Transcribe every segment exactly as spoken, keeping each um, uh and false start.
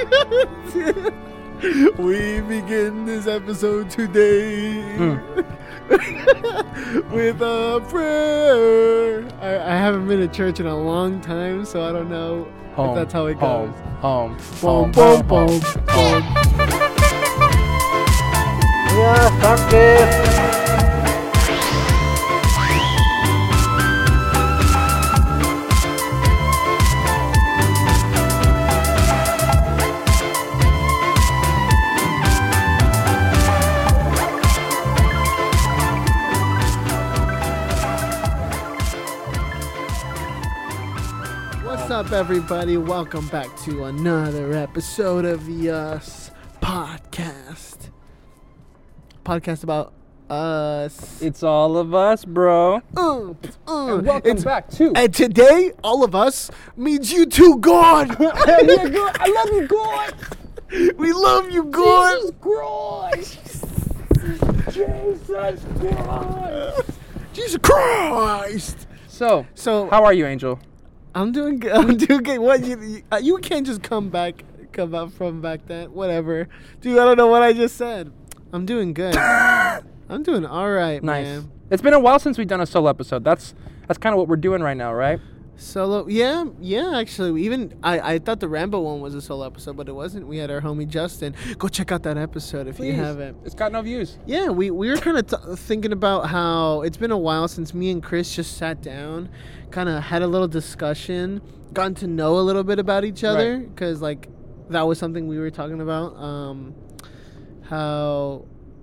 We begin this episode today mm. with a prayer. I, I haven't been to church in a long time, so I don't know home, if that's how it goes. Home, Boom, home, boom, boom, boom. Yeah, fuck it. What's up, everybody? Welcome back to another episode of the Us Podcast. Podcast about us. It's all of us, bro. Uh, uh, and welcome it's, back to. And today, all of us means you too, God. Yeah, God. I love you, God. We love you, God. Jesus Christ. Jesus Christ. Jesus Christ. So, so how are you, Angel? I'm doing good. I'm doing good. What you you, uh, you can't just come back, come up from back then. Whatever, dude. I don't know what I just said. I'm doing good. I'm doing all right, nice. man. It's been a while since we've done a solo episode. That's that's kind of what we're doing right now, right? Solo, yeah, yeah. Actually, even I, I thought the Rambo one was a solo episode, but it wasn't. We had our homie Justin. Go check out that episode if Please. you haven't. It's got no views. Yeah, we we were kind of t- thinking about how it's been a while since me and Chris just sat down, kind of had a little discussion, gotten to know a little bit about each other, because right. like that was something we were talking about. Um, how.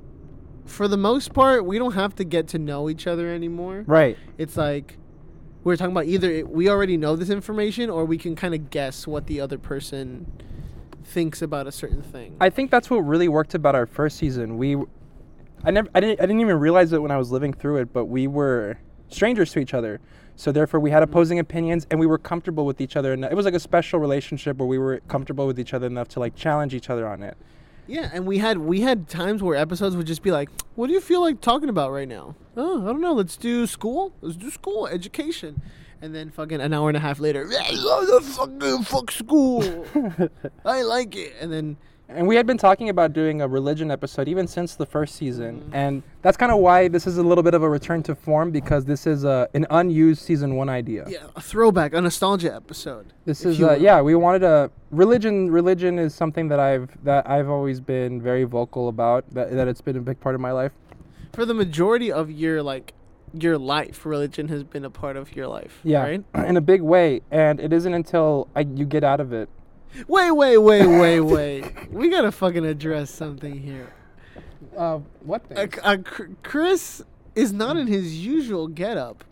For the most part, we don't have to get to know each other anymore. Right. It's like we're talking about either we already know this information or we can kind of guess what the other person thinks about a certain thing. I think that's what really worked about our first season. We, I never, I didn't, I didn't even realize it when I was living through it, but we were strangers to each other. So therefore, we had opposing opinions, and we were comfortable with each other. And it was like a special relationship where we were comfortable with each other enough to like challenge each other on it. Yeah, and we had we had times where episodes would just be like, what do you feel like talking about right now? Oh, I don't know. Let's do school. Let's do school, education. And then fucking an hour and a half later, I love the fucking fuck school. I like it. And then... And we had been talking about doing a religion episode even since the first season. Mm-hmm. And that's kind of why this is a little bit of a return to form, because this is a, an unused season one idea. Yeah, a throwback, a nostalgia episode. This is, uh, yeah, we wanted a... Religion Religion is something that I've that I've always been very vocal about, that, that it's been a big part of my life. For the majority of your, like, your life, religion has been a part of your life, yeah, right? In a big way. And it isn't until I, you get out of it. Wait, wait, wait, wait, wait. We gotta fucking address something here. Uh, what thing? Uh, uh, Chris is not in his usual getup.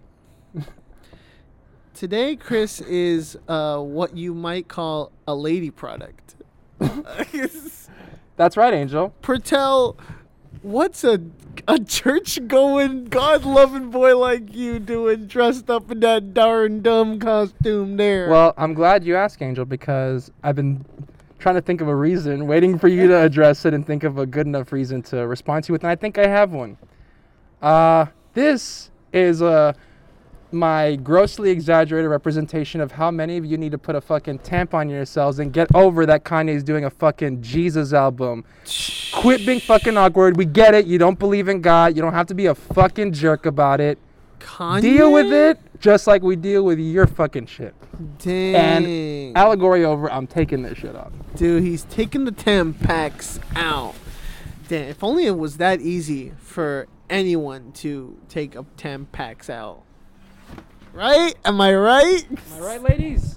Today, Chris is uh, what you might call a lady product. That's right, Angel. Pertel, what's a a church-going, God-loving boy like you doing dressed up in that darn dumb costume there? Well, I'm glad you asked, Angel, because I've been trying to think of a reason, waiting for you to address it and think of a good enough reason to respond to it, and I think I have one. Uh, this is uh, my grossly exaggerated representation of how many of you need to put a fucking tampon on yourselves and get over that Kanye's doing a fucking Jesus album. Quit being fucking awkward. We get it. You don't believe in God. You don't have to be a fucking jerk about it. Kanye? Deal with it just like we deal with your fucking shit. Dang. And allegory over, I'm taking this shit off. Dude, he's taking the Tampax out. Damn, if only it was that easy for anyone to take a Tampax out. Right? Am I right? Am I right, ladies?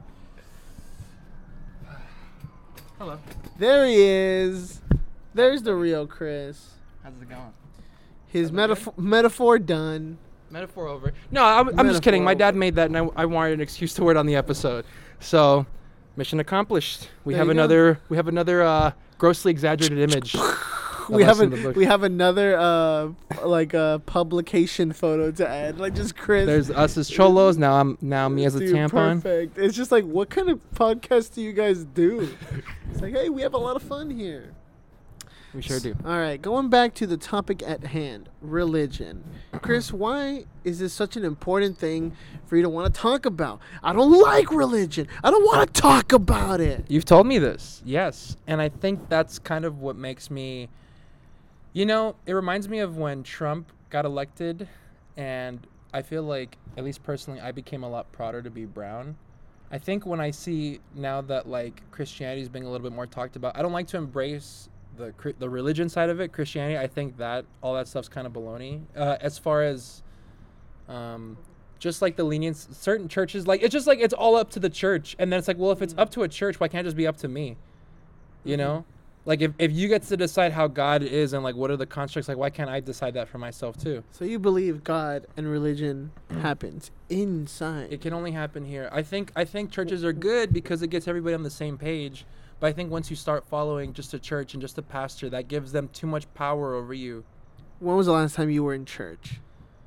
Hello. There he is. There's the real Chris. How's it going? His metaphor metaphor done. Metaphor over. No, I'm, I'm just kidding. My dad made that, and I, I wanted an excuse to wear it on the episode. So, mission accomplished. We there have another. Go. We have another uh, grossly exaggerated image. we have an, we have another uh like a uh, publication photo to add, like just Chris. There's us as cholos. Now I'm now me as a Dude, tampon. Perfect. It's just like, what kind of podcast do you guys do? It's like, hey, we have a lot of fun here. We sure do. All right, going back to the topic at hand, religion. Chris, why is this such an important thing for you to want to talk about? I don't like religion. I don't want to talk about it. You've told me this, yes. And I think that's kind of what makes me, you know, it reminds me of when Trump got elected, and I feel like, at least personally, I became a lot prouder to be brown. I think when I see now that, like, Christianity is being a little bit more talked about, I don't like to embrace the the religion side of it, Christianity. I think that all that stuff's kind of baloney. Uh, as far as um, just like the lenience, certain churches, like, it's just like it's all up to the church. And then it's like, well, if it's up to a church, why can't it just be up to me? You know? Like, if, if you get to decide how God is and, like, what are the constructs, like, why can't I decide that for myself, too? So you believe God and religion happens inside? It can only happen here. I think I think churches are good because it gets everybody on the same page. But I think once you start following just a church and just a pastor, that gives them too much power over you. When was the last time you were in church?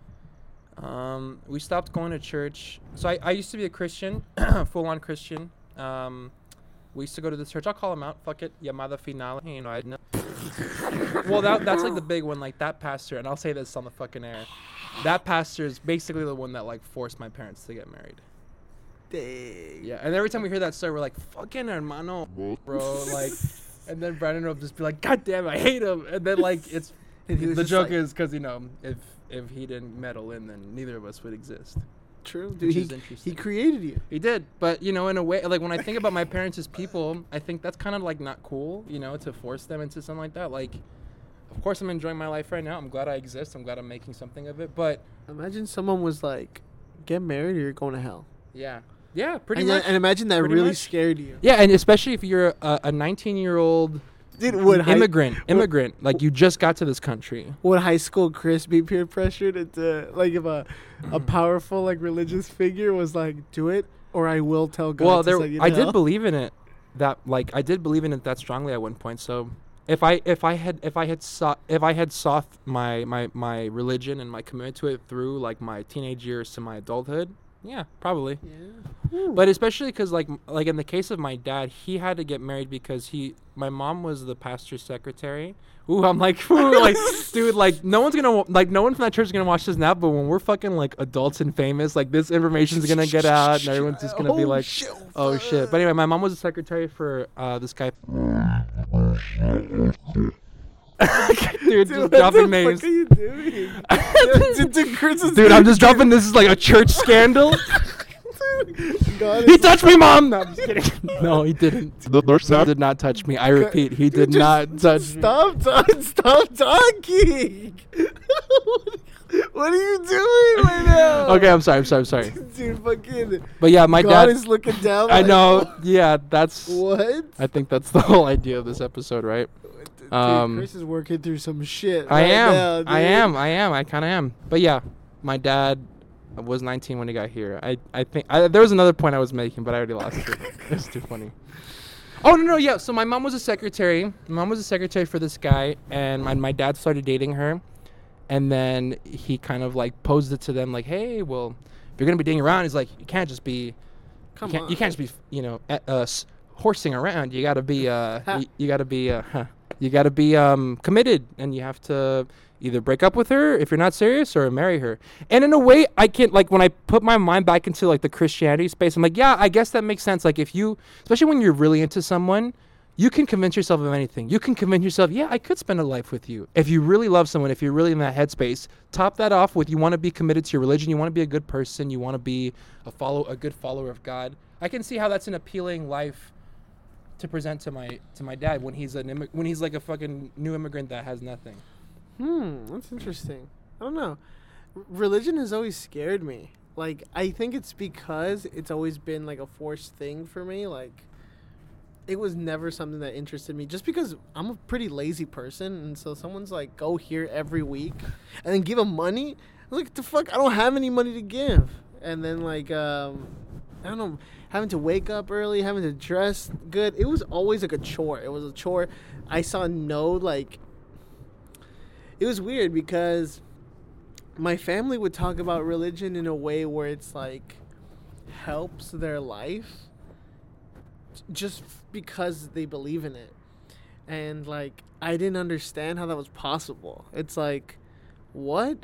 Um, we stopped going to church. So I, I used to be a Christian, full-on Christian. Um... We used to go to this church. I'll call him out. Fuck it. Llamada Final. You know, I know. Well, that that's like the big one. Like, that pastor, and I'll say this on the fucking air. That pastor is basically the one that, like, forced my parents to get married. Dang. Yeah, and every time we hear that story, we're like, fucking hermano, bro. Like, and then Brandon will just be like, God damn it, I hate him. And then, like, it's, the joke like, is because, you know, if, if he didn't meddle in, then neither of us would exist. True. Dude, he, he created you. He did. But, you know, in a way, like, when I think about my parents as people, I think that's kind of, like, not cool, you know, to force them into something like that. Like, of course I'm enjoying my life right now. I'm glad I exist. I'm glad I'm making something of it. But imagine someone was like, get married or you're going to hell. Yeah. Yeah, pretty and much. And imagine that pretty really much. scared you. Yeah, and especially if you're a, a nineteen-year-old Dude, would immigrant, high, immigrant, would, like, you just got to this country. Would high school Chris be peer pressured into, like, if a a powerful, like, religious figure was like, do it, or I will tell God well, to there, send you to I hell? did believe in it. That, like, I did believe in it that strongly at one point. So, if I if I had if I had saw if I had sought my my my religion and my commitment to it through, like, my teenage years to my adulthood, yeah, probably. Yeah. But especially because, like, like in the case of my dad, he had to get married because he, my mom was the pastor's secretary. Ooh, I'm like, ooh, like, dude, like, no one's gonna, like, no one from that church is gonna watch this now. But when we're fucking, like, adults and famous, like, this information's gonna get out, and everyone's just gonna be like, shit, oh shit. But anyway, my mom was a secretary for uh, this guy. Dude, Dude, just what dropping the names. fuck are you doing? dude, dude, Chris is Dude, I'm just dropping this is like a church scandal. God He is- touched me, Mom! No, I'm just kidding. No, he didn't. The He did not touch me. I repeat, he did Just not touch me. Stop talking! Stop talking! What are you doing right now? Okay, I'm sorry, I'm sorry, I'm sorry. Dude, fucking. But yeah, my God dad. is looking down. I like, know. Yeah, that's. What? I think that's the whole idea of this episode, right? Dude, Um, Chris is working through some shit. I right am. now, dude. I am. I am. I kind of am. But yeah, my dad was nineteen when he got here. I, I think I, there was another point I was making, but I already lost it. It's too funny. Oh no no yeah. So my mom was a secretary. My mom was a secretary for this guy, and my my dad started dating her, and then he kind of like posed it to them like, hey, well, if you're gonna be dating around, he's like, you can't just be, Come you can't, on. you can't just be, you know, uh, uh, s- horsing around. You gotta be, uh, you, you gotta be, uh, huh. You gotta be um committed, and you have to either break up with her if you're not serious or marry her. And in a way, I can't, like, when I put my mind back into like the Christianity space, I'm like, yeah, I guess that makes sense. Like, if you, especially when you're really into someone, you can convince yourself of anything. You can convince yourself, yeah, I could spend a life with you. If you really love someone, if you're really in that headspace, top that off with you want to be committed to your religion, you want to be a good person, you want to be a follow a good follower of God. I can see how that's an appealing life to present to my to my dad when he's an immi- when he's like a fucking new immigrant that has nothing. Hmm, that's interesting. I don't know. R- religion has always scared me. Like, I think it's because it's always been like a forced thing for me. Like, it was never something that interested me just because I'm a pretty lazy person. And so someone's like, go here every week and then give them money. I was like, the fuck? I don't have any money to give. And then, like, um, I don't know, having to wake up early, having to dress good. It was always like a chore. It was a chore. I saw no, like, it was weird because my family would talk about religion in a way where it's like helps their life just because they believe in it. and like I didn't understand how that was possible. It's like, what,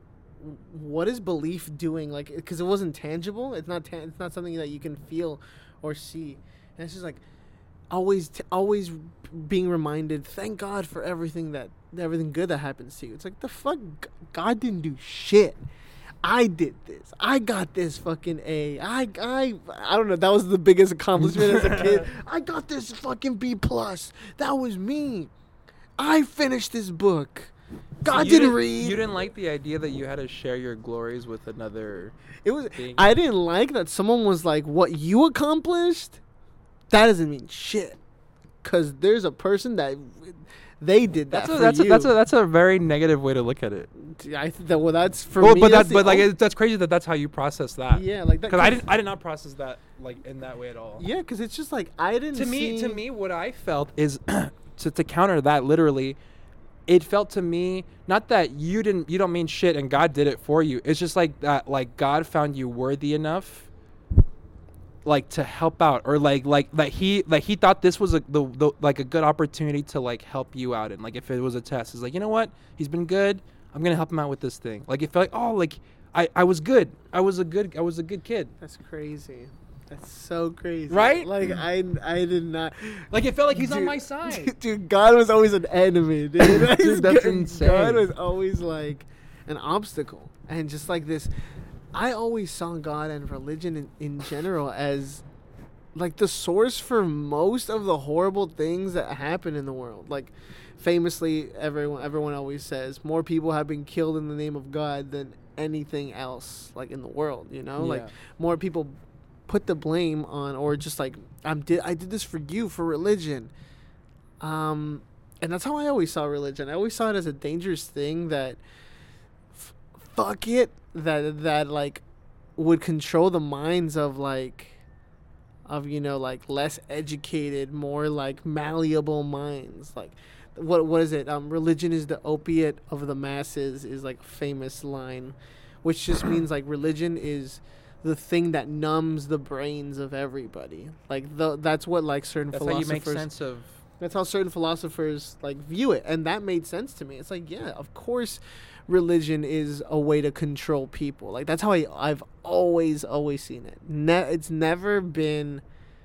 what is belief doing? Like, because it wasn't tangible. It's not. Ta- it's not something that you can feel or see. And it's just like, always, t- always being reminded. Thank God for everything that everything good that happens to you. It's like the fuck. God didn't do shit. I did this. I got this fucking A. I I I don't know. That was the biggest accomplishment as a kid. I got this fucking B plus. That was me. I finished this book. God So you didn't read. You didn't like the idea that you had to share your glories with another. It was. thing? I didn't like that someone was like, "What you accomplished, that doesn't mean shit," because there's a person that they did that That's a, for that's you. a, that's a that's a very negative way to look at it. I think that well, that's for well, me. but that's that the but like ul- it, that's crazy that that's how you process that. yeah, like that. Because I didn't I did not process that like in that way at all. Yeah, because it's just like I didn't. To me, see, to me, what I felt is to to counter that literally. It felt to me not that you didn't you don't mean shit and God did it for you. It's just like that like God found you worthy enough like to help out or like like that he like he thought this was a the, the like a good opportunity to like help you out and like if it was a test it's like you know what he's been good I'm gonna help him out with this thing like it felt like oh like I I was good I was a good I was a good kid That's crazy. That's so crazy. Right? Like I I did not. like it felt like he's on Dude, my side. Dude, God was always an enemy, dude. Dude, that's God insane. was always like an obstacle, and just like this, I always saw God and religion in, in general as like the source for most of the horrible things that happen in the world. Like famously, everyone everyone always says more people have been killed in the name of God than anything else, like in the world. You know, like Yeah. more people put the blame on, or just like I'm did I did this for you for religion. Um, and that's how I always saw religion. I always saw it as a dangerous thing that, f- fuck it, that that like would control the minds of like, of you know like less educated, more like malleable minds. Like, what what is it? Um, religion is the opiate of the masses is like a famous line, which just means like religion is the thing that numbs the brains of everybody. Like the, that's what like certain That's how you philosophers. make sense of That's how certain philosophers like view it, and that made sense to me. It's like, yeah, of course, religion is a way to control people. Like that's how I I've always always seen it. Ne- it's never been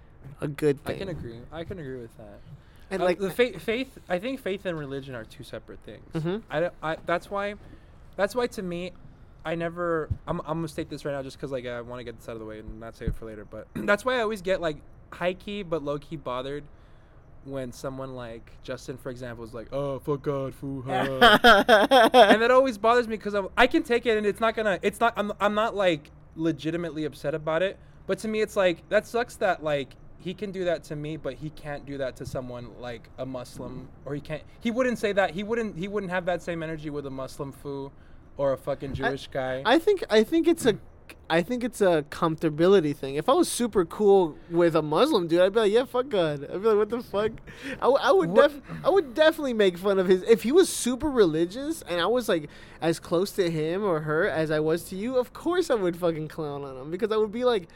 a good I thing. can agree I can agree with that. And Uh, like the faith, faith, I think faith and religion are two separate things. Mhm. I, don't- I, that's why, that's why to me, I never. I'm, I'm gonna state this right now, just because like I want to get this out of the way and not save it for later. But that's why I always get like high key but low key bothered when someone like Justin, for example, is like, "Oh, fuck God, foo ha," and that always bothers me because I can take it and it's not gonna. It's not. I'm. I'm not like legitimately upset about it. But to me, it's like that sucks that like. He can do that to me, but he can't do that to someone like a Muslim, or he can't. He wouldn't say that. He wouldn't. He wouldn't have that same energy with a Muslim foo, or a fucking Jewish guy. I think I think it's a I think it's a comfortability thing. If I was super cool with a Muslim dude, I'd be like, yeah, fuck God. I'd be like, what the fuck? I, w- I would def- I would definitely make fun of his. If he was super religious and I was like as close to him or her as I was to you, of course I would fucking clown on him, because I would be like,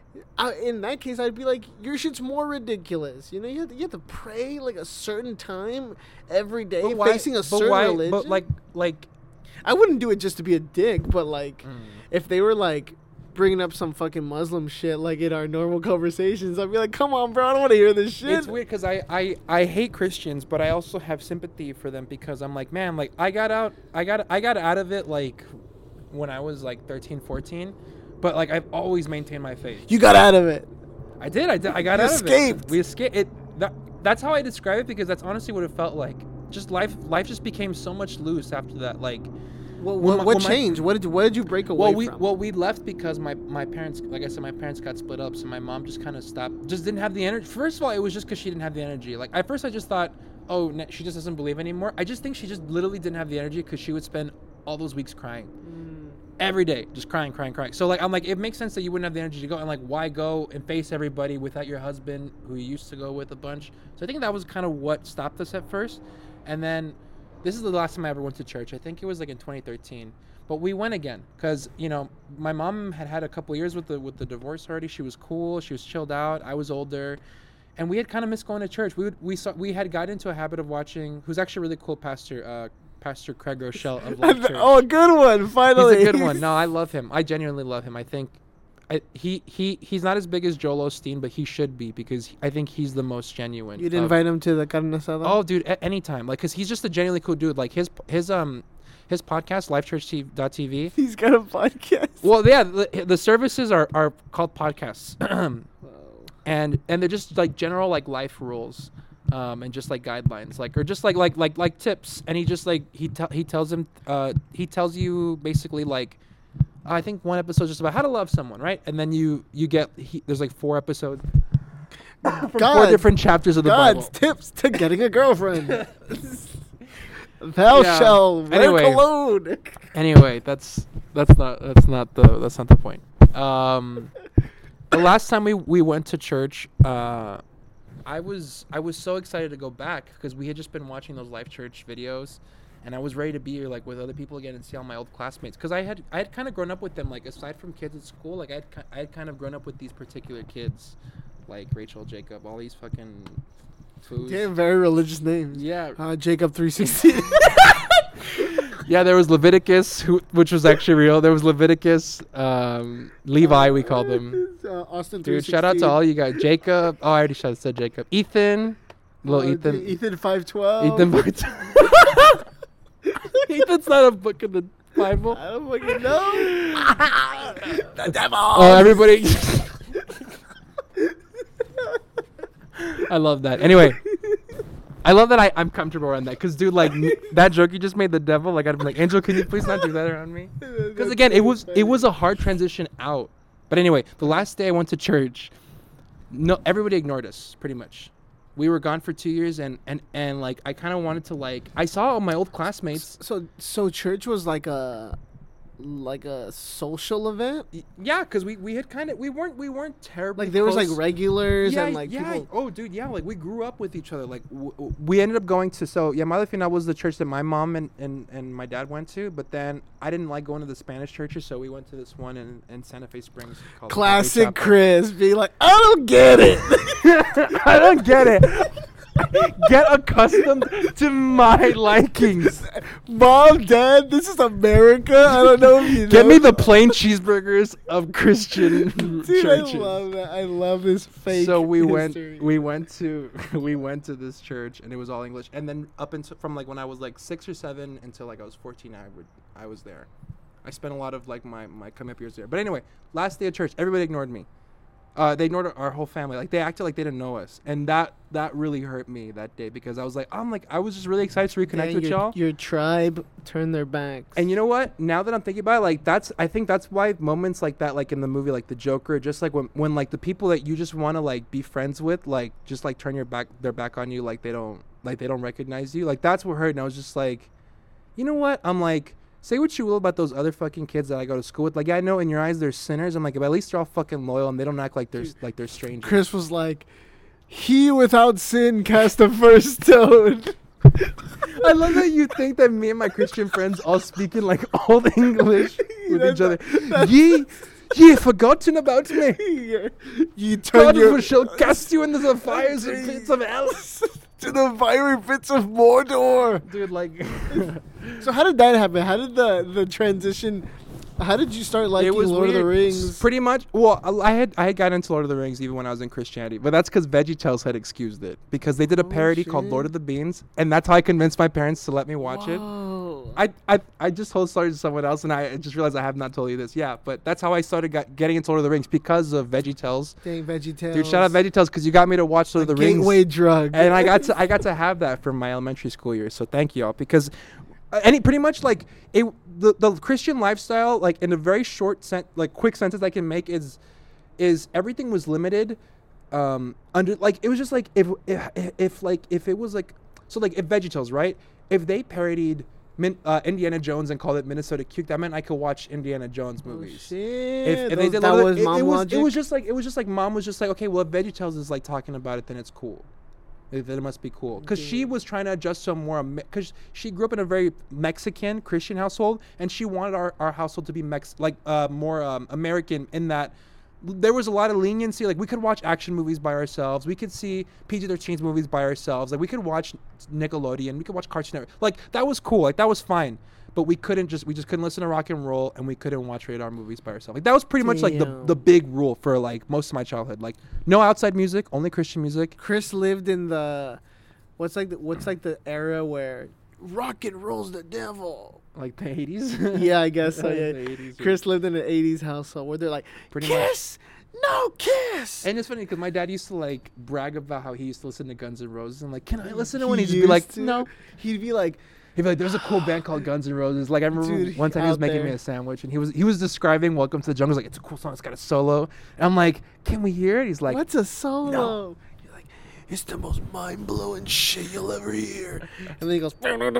I, in that case, I'd be like, your shit's more ridiculous. You know, you have to, you have to pray like a certain time every day, But why- facing a but certain why- religion. But like, like, I wouldn't do it just to be a dick, but like, Mm. if they were like bringing up some fucking Muslim shit like in our normal conversations, I'd be like, come on, bro, I don't want to hear this shit. it's weird because I, I, I hate Christians, but I also have sympathy for them because I'm like, man, like I got out, I got, I got out of it like when I was like thirteen, fourteen, but like I've always maintained my faith. You got out of it. I did. I did. I got You out escaped. of it. We escaped. It. That, that's how I describe it because that's honestly what it felt like. Just life. Life just became so much loose after that. Like, What, Well, what, my- what well, my- changed? What did you, what did you break away well, we from? well we left because my my parents, like I said, my parents got split up, so my mom just kind of stopped. Just didn't have the energy. First of all, it was just because she didn't have the energy. Like at first, I just thought, oh, ne- she just doesn't believe anymore. I just think she just literally didn't have the energy because she would spend all those weeks crying. Every day, just crying, crying, crying. So like, I'm like, it makes sense that you wouldn't have the energy to go, and like, why go and face everybody without your husband, who you used to go with a bunch? So I think that was kind of what stopped us at first, and then this is the last time I ever went to church. I think it was like in twenty thirteen, but we went again because you know my mom had had a couple years with the with the divorce already. She was cool, she was chilled out. I was older, and we had kind of missed going to church. We would, we saw we had gotten into a habit of watching. Who's actually a really cool pastor, uh, Pastor Craig Rochelle of Life Church. Oh, a good one! Finally, He's a good one. No, I love him. I genuinely love him. I think, I, he he he's not as big as Joel Osteen, but he should be because he, I think he's the most genuine. You'd of- invite him to the carne asada? Oh, dude, a- anytime. Like, cause he's just a genuinely cool dude. Like his his um his podcast, lifechurch dot t v. He's got a podcast. Well, yeah, the, the services are, are called podcasts, and and they're just like general like life rules, um, and just like guidelines, like or just like like like like tips. And he just like he te- he tells him uh he tells you basically like, I think one episode is just about how to love someone, right? And then you you get he, there's like four episodes from four God, different chapters of the God's Bible. tips to getting a girlfriend. Thou Yeah. shalt wear Anyway. cologne. Anyway, that's that's not that's not the that's not the point. Um, the last time we, we went to church, uh, I was I was so excited to go back because we had just been watching those Life Church videos, and I was ready to be here like with other people again and see all my old classmates because I had I had kind of grown up with them, like aside from kids at school, like I had ki- I had kind of grown up with these particular kids, like Rachel, Jacob, all these fucking fools. Damn, very religious names. Yeah. Uh, Jacob three sixteen. Yeah, there was Leviticus, who, which was actually real. There was Leviticus, um, Levi, we called him. Uh, Austin Dude, shout out to all you guys. Jacob. Oh, I already shout- said Jacob. Ethan. Little Uh, Ethan. Ethan five twelve. Ethan. Ethan's not a book in the Bible. I don't fucking know. The devil. Oh, everybody. I love that. Anyway, I love that I, I'm comfortable around that. Because, dude, like, m- that joke you just made, the devil, like, I'd be like, Angel, can you please not do that around me? Because, again, it was it was a hard transition out. But anyway, the last day I went to church, no, everybody ignored us, pretty much. We were gone for two years, and, and, and like, I kind of wanted to, like, I saw all my old classmates. So so church was like a like a social event. Y- Yeah, because we, we had kind of, we weren't, we weren't terribly Like there was like close. regulars yeah, and like yeah. people. Oh, dude, yeah. Like we grew up with each other. Like w- w- we ended up going to. So yeah, Madre Final was the church that my mom and, and, and my dad went to. But then I didn't like going to the Spanish churches, so we went to this one in, in Santa Fe Springs. Called Classic Chapel. Chris being like, I don't get it. I don't get it. Get accustomed to my likings. Mom, Dad, this is America. I don't know if you know. Get me the plain cheeseburgers of Christian Dude, churches. I love that. I love this fake. So we went history. we went to we went to this church, and it was all English. And then up until from like when I was like six or seven until like I was fourteen, I would I was there. I spent a lot of like my my come up years there. But anyway, last day of church, everybody ignored me. Uh, they ignored our whole family. Like they acted like they didn't know us, and that that really hurt me that day because I was like, I'm like I was just really excited to reconnect Dang, with your, y'all. Your tribe turned their backs. And you know what? Now that I'm thinking about it, like that's I think that's why moments like that, like in the movie, like the Joker, just like when when like the people that you just want to like be friends with, like just like turn your back their back on you, like they don't like they don't recognize you. Like that's what hurt. And I was just like, you know what? I'm like, say what you will about those other fucking kids that I go to school with. Like yeah, I know in your eyes they're sinners. I'm like, but at least they're all fucking loyal and they don't act like they're like they're strangers. Chris was like, he without sin cast the first stone. I love that you think that me and my Christian friends all speak in like old English with each other. Ye, ye forgotten about me. You turn God your shall cast you into the fires and pits of hell. to the fiery pits of Mordor. Dude, like, So how did that happen? How did the the transition? How did you start liking it was Lord of the weird. Rings? Pretty much. Well, I had I had gotten into Lord of the Rings even when I was in Christianity, but that's because VeggieTales had excused it because they did a Oh, parody called shit. Lord of the Beans, and that's how I convinced my parents to let me watch it. Whoa. I, I I just told stories to someone else, and I just realized I have not told you this. Yeah, but that's how I started got, getting into Lord of the Rings because of VeggieTales. Dang, VeggieTales. Dude, shout out VeggieTales because you got me to watch Lord of the Rings. Gateway drug. And I got to I got to have that from my elementary school years. So thank you all because uh, any pretty much like it the, the Christian lifestyle, like in a very short sen- like quick sentence I can make is is everything was limited um under like it was just like if if, if like if it was like so like if VeggieTales, right? If they parodied Min, uh, Indiana Jones and called it Minnesota Cute, that meant I could watch Indiana Jones Oh, movies. shit. If, if they Those- did that Lord of was the- it, mom it was logic. it was just like it was just like mom was just like, okay, well if VeggieTales is like talking about it, then it's cool. Then it must be cool because she was trying to adjust to a more because she grew up in a very Mexican Christian household and she wanted our, our household to be Mex like uh more um, American in that there was a lot of leniency. Like we could watch action movies by ourselves. We could see P G thirteen movies by ourselves. Like we could watch Nickelodeon. We could watch Cartoon Network. Like that was cool. Like that was fine. But we couldn't just we just couldn't listen to rock and roll, and we couldn't watch rated R movies by ourselves. Like that was pretty much like the Damn. the big rule for like most of my childhood. Like no outside music, only Christian music. Chris lived in the what's like the, what's like the era where rock and roll's the devil. Like the eighties. Yeah, I guess so. The Yeah. eighties, yeah. Chris lived in an eighties household where they're like, Pretty kiss, no kiss. And it's funny because my dad used to like brag about how he used to listen to Guns N' Roses. I'm like, can I listen to one? He He'd just be like, used to. no. He'd be like, He'd be like, there's a cool band called Guns N' Roses. Like I remember Dude, one time he was out making there. me a sandwich, and he was he was describing Welcome to the Jungle. He's like, it's a cool song. It's got a solo. And I'm like, can we hear it? He's like, what's a solo? no. You're like, it's the most mind blowing shit you'll ever hear. And then he goes,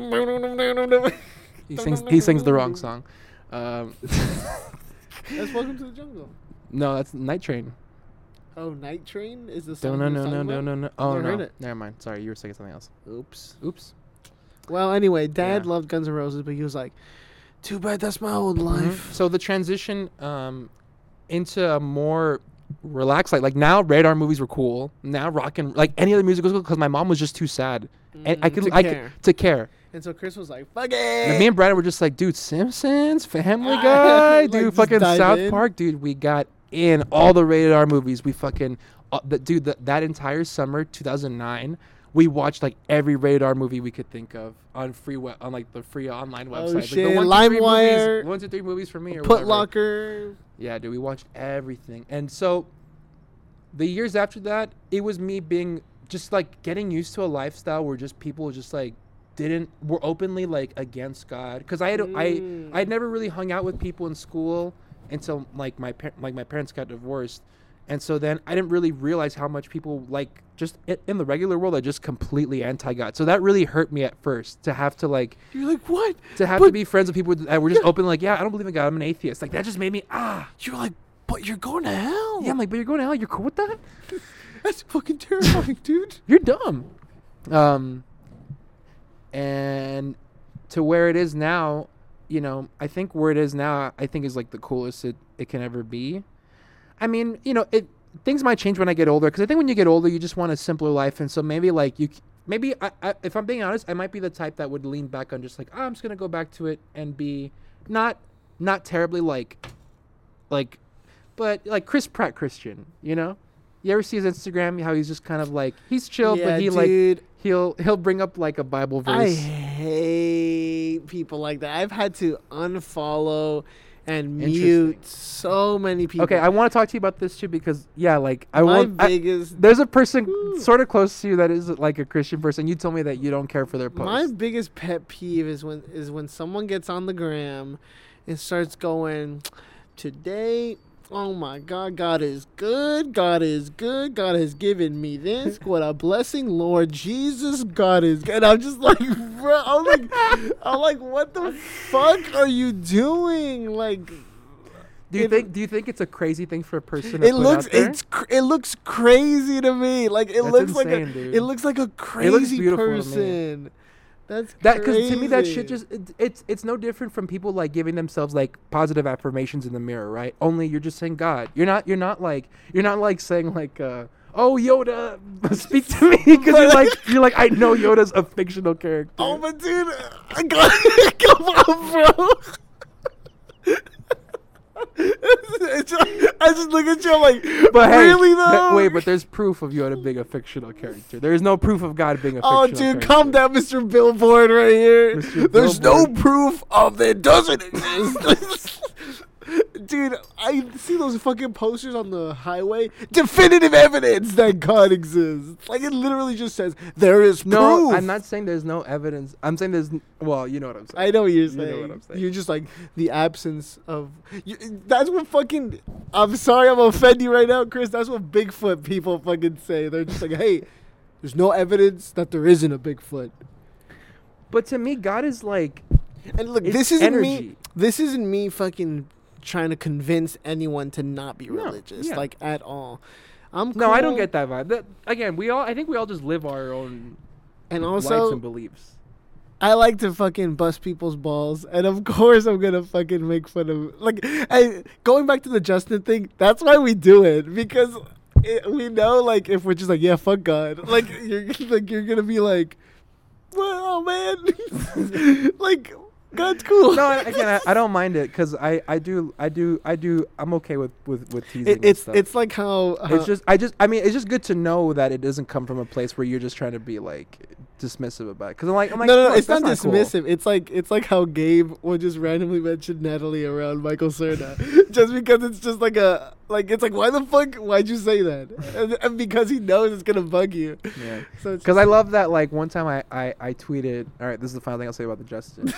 he sings he sings the wrong song. Um, that's Welcome to the Jungle. no, that's Night Train. Oh, Night Train is the No, song. no, you're no, no, talking no, about? no, no. Oh Never no, heard it. never mind. Sorry, you were saying something else. Oops. Oops. Well, anyway, Dad Yeah. loved Guns N' Roses, but he was like, too bad that's my old life. So the transition um, into a more relaxed, like like now radar movies were cool. Now rock and like any other music was cool because my mom was just too sad, and I Mm, could to I care. could to care. And so Chris was like, fuck And it. me and Brandon were just like, dude, Simpsons, Family Ah, Guy, like, dude, just fucking dive South in. Park, dude. We got in all the rated R movies. We fucking, uh, the, dude, the, that entire summer, two thousand nine, we watched like every rated R movie we could think of on free we- on like the free online website. Like, the shit, one, two, three LimeWire, movies, one, two, three movies for me or Put whatever. Locker. Yeah, dude, we watched everything. And so the years after that, it was me being just like getting used to a lifestyle where just people just like didn't were openly like against God, because I had Mm. I I had never really hung out with people in school until like my par- like my parents got divorced. And so then I didn't really realize how much people like just i- in the regular world are just completely anti-God. So that really hurt me at first to have to like You're like, what? to have But- to be friends with people that were just Yeah. open like, yeah, I don't believe in God, I'm an atheist. Like that just made me ah. You're like, but you're going to hell. Yeah, I'm like, but you're going to hell. You're cool with that? That's fucking terrifying, dude. You're dumb. Um, and to where it is now, you know, I think where it is now, I think is like the coolest it, it can ever be. I mean, you know, it things might change when I get older, because I think when you get older, you just want a simpler life. And so maybe like you, c- maybe I, I, if I'm being honest, I might be the type that would lean back on just like, oh, I'm just gonna go back to it and be not not terribly like like but like Chris Pratt Christian, you know? You ever see his Instagram, how he's just kind of like he's chill, Yeah, but he like dude. he'll he'll bring up like a Bible I verse. hate people like that. I've had to unfollow and Interesting. mute so many people. Okay, I want to talk to you about this too, because yeah, like I My want I- biggest there's a person Ooh. sort of close to you that is like a Christian person. You told me that you don't care for their My posts. biggest pet peeve is when is when someone gets on the gram and starts going, today, oh my God, God is good, God is good, God has given me this, what a blessing, Lord Jesus, God is good. And I'm just like, bro, I'm like, I'm like, what the fuck are you doing? Like, do you it- think do you think it's a crazy thing for a person to it put looks out there? it's cr- it looks crazy to me. Like it That's looks like insane, a dude. it looks like a crazy beautiful to me. person. That's That because to me that crazy. shit just it, it's it's no different from people like giving themselves like positive affirmations in the mirror, right? Only you're just saying God. You're not you're not like you're not like saying like uh oh Yoda speak to me, because you're like you're like I know Yoda's a fictional character. Oh, but dude, I got come on, bro. It's just- I just look at you, I'm like, But hey, really th- though? wait, but there's proof of Yoda being a fictional character. There is no proof of God being a oh, fictional dude, character. calm down, Mister Billboard, right here. Mister There's Billboard. no proof of that doesn't exist. Dude, I see those fucking posters on the highway. Definitive evidence that God exists. Like it literally just says there is proof. No, I'm not saying there's no evidence. I'm saying there's n- well, you know what I'm saying. I know what you're You saying. know what I'm saying. You're just like the absence of. You, that's what fucking. I'm sorry, I'm offending you right now, Chris. That's what Bigfoot people fucking say. They're just like, hey, there's no evidence that there isn't a Bigfoot. But to me, God is like And look, It's this isn't me. energy. This isn't me fucking trying to convince anyone to not be No, religious, yeah. like at all. I'm no, I don't cool, get that vibe. That, again, we all I think we all just live our own And lives also, and beliefs. I like to fucking bust people's balls, and of course I'm gonna fucking make fun of like. I, going back to the Justin thing, that's why we do it because it, we know like if we're just like yeah fuck God, like you're like you're gonna be like, well man, like God's cool. No, I- again, I, I don't mind it because I, I do I do I do I'm okay with with with teasing. It, and it's stuff. it's like how uh, It's just I just I mean it's just good to know that it doesn't come from a place where you're just trying to be like dismissive about it. Because I'm like I'm like no, no, no, look, it's not that's cool. dismissive. It's like it's like how Gabe would just randomly mention Natalie around Michael Cerna, just because it's just like a like it's like why the fuck why'd you say that? And, and because he knows it's gonna bug you. Yeah. So it's Because I love that. Like one time I, I I tweeted. All right, this is the final thing I'll say about the Justin.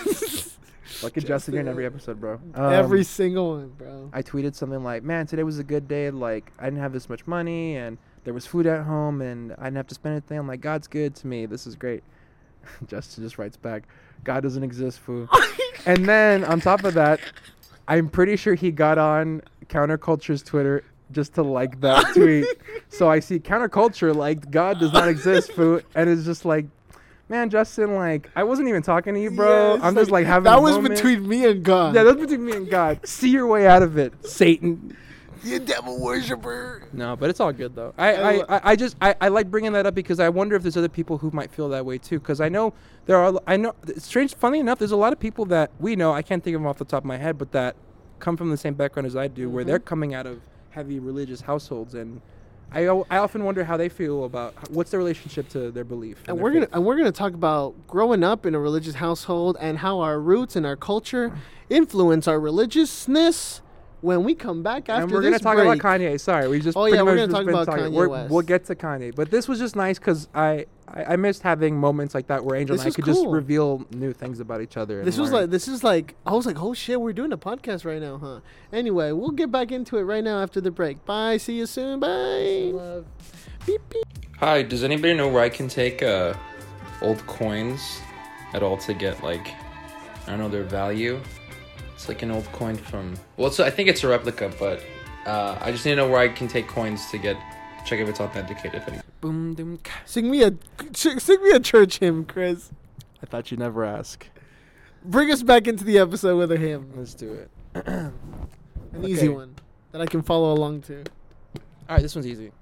Look at Justin here in every episode, bro. Um, every single one, bro. I tweeted something like, "Man, today was a good day. Like I didn't have this much money, and there was food at home, and I didn't have to spend anything. I'm like, God's good to me. This is great." Justin just writes back, "God doesn't exist, fool." And then on top of that, I'm pretty sure he got on Counterculture's Twitter just to like that tweet. So I see Counterculture like God does not exist, fool, and it's just like, man, Justin, like I wasn't even talking to you, bro. Yeah, it's I'm just like having that a was moment. between me and God. Yeah, that's between me and God. See your way out of it, Satan. you devil worshiper. No, but it's all good though. I, I I, lo- I, I just I, I like bringing that up because I wonder if there's other people who might feel that way too. Because I know there are. I know. Strange. Funny enough, there's a lot of people that we know. I can't think of them off the top of my head, but that come from the same background as I do, where Mhm. they're coming out of heavy religious households, and I o- I often wonder how they feel about h- what's their relationship to their belief. And their we're gonna faith. and we're gonna talk about growing up in a religious household and how our roots and our culture influence our religiousness when we come back after and we're this gonna talk break. about Kanye. Sorry, we just Oh, pretty yeah, we're much gonna just talk been about talking- Kanye we're- West. We'll get to Kanye, but this was just nice because I, I I missed having moments like that where Angel This and I was could just cool. reveal new things about each other. and This was learn. like this is like I was like, oh shit, we're doing a podcast right now, huh? Anyway, we'll get back into it right now after the break. Bye. See you soon. Bye. Beep, beep. Hi, does anybody know where I can take uh, old coins at all to get, like, I don't know, their value? It's like an old coin from, well, it's, I think it's a replica, but uh, I just need to know where I can take coins to get, check if it's authenticated. If any. Boom, doom, ka. Sing me a sing me a church hymn, Chris. I thought you'd never ask. Bring us back into the episode with a hymn, Let's do it. an Okay. easy one that I can follow along to. All right, this one's easy.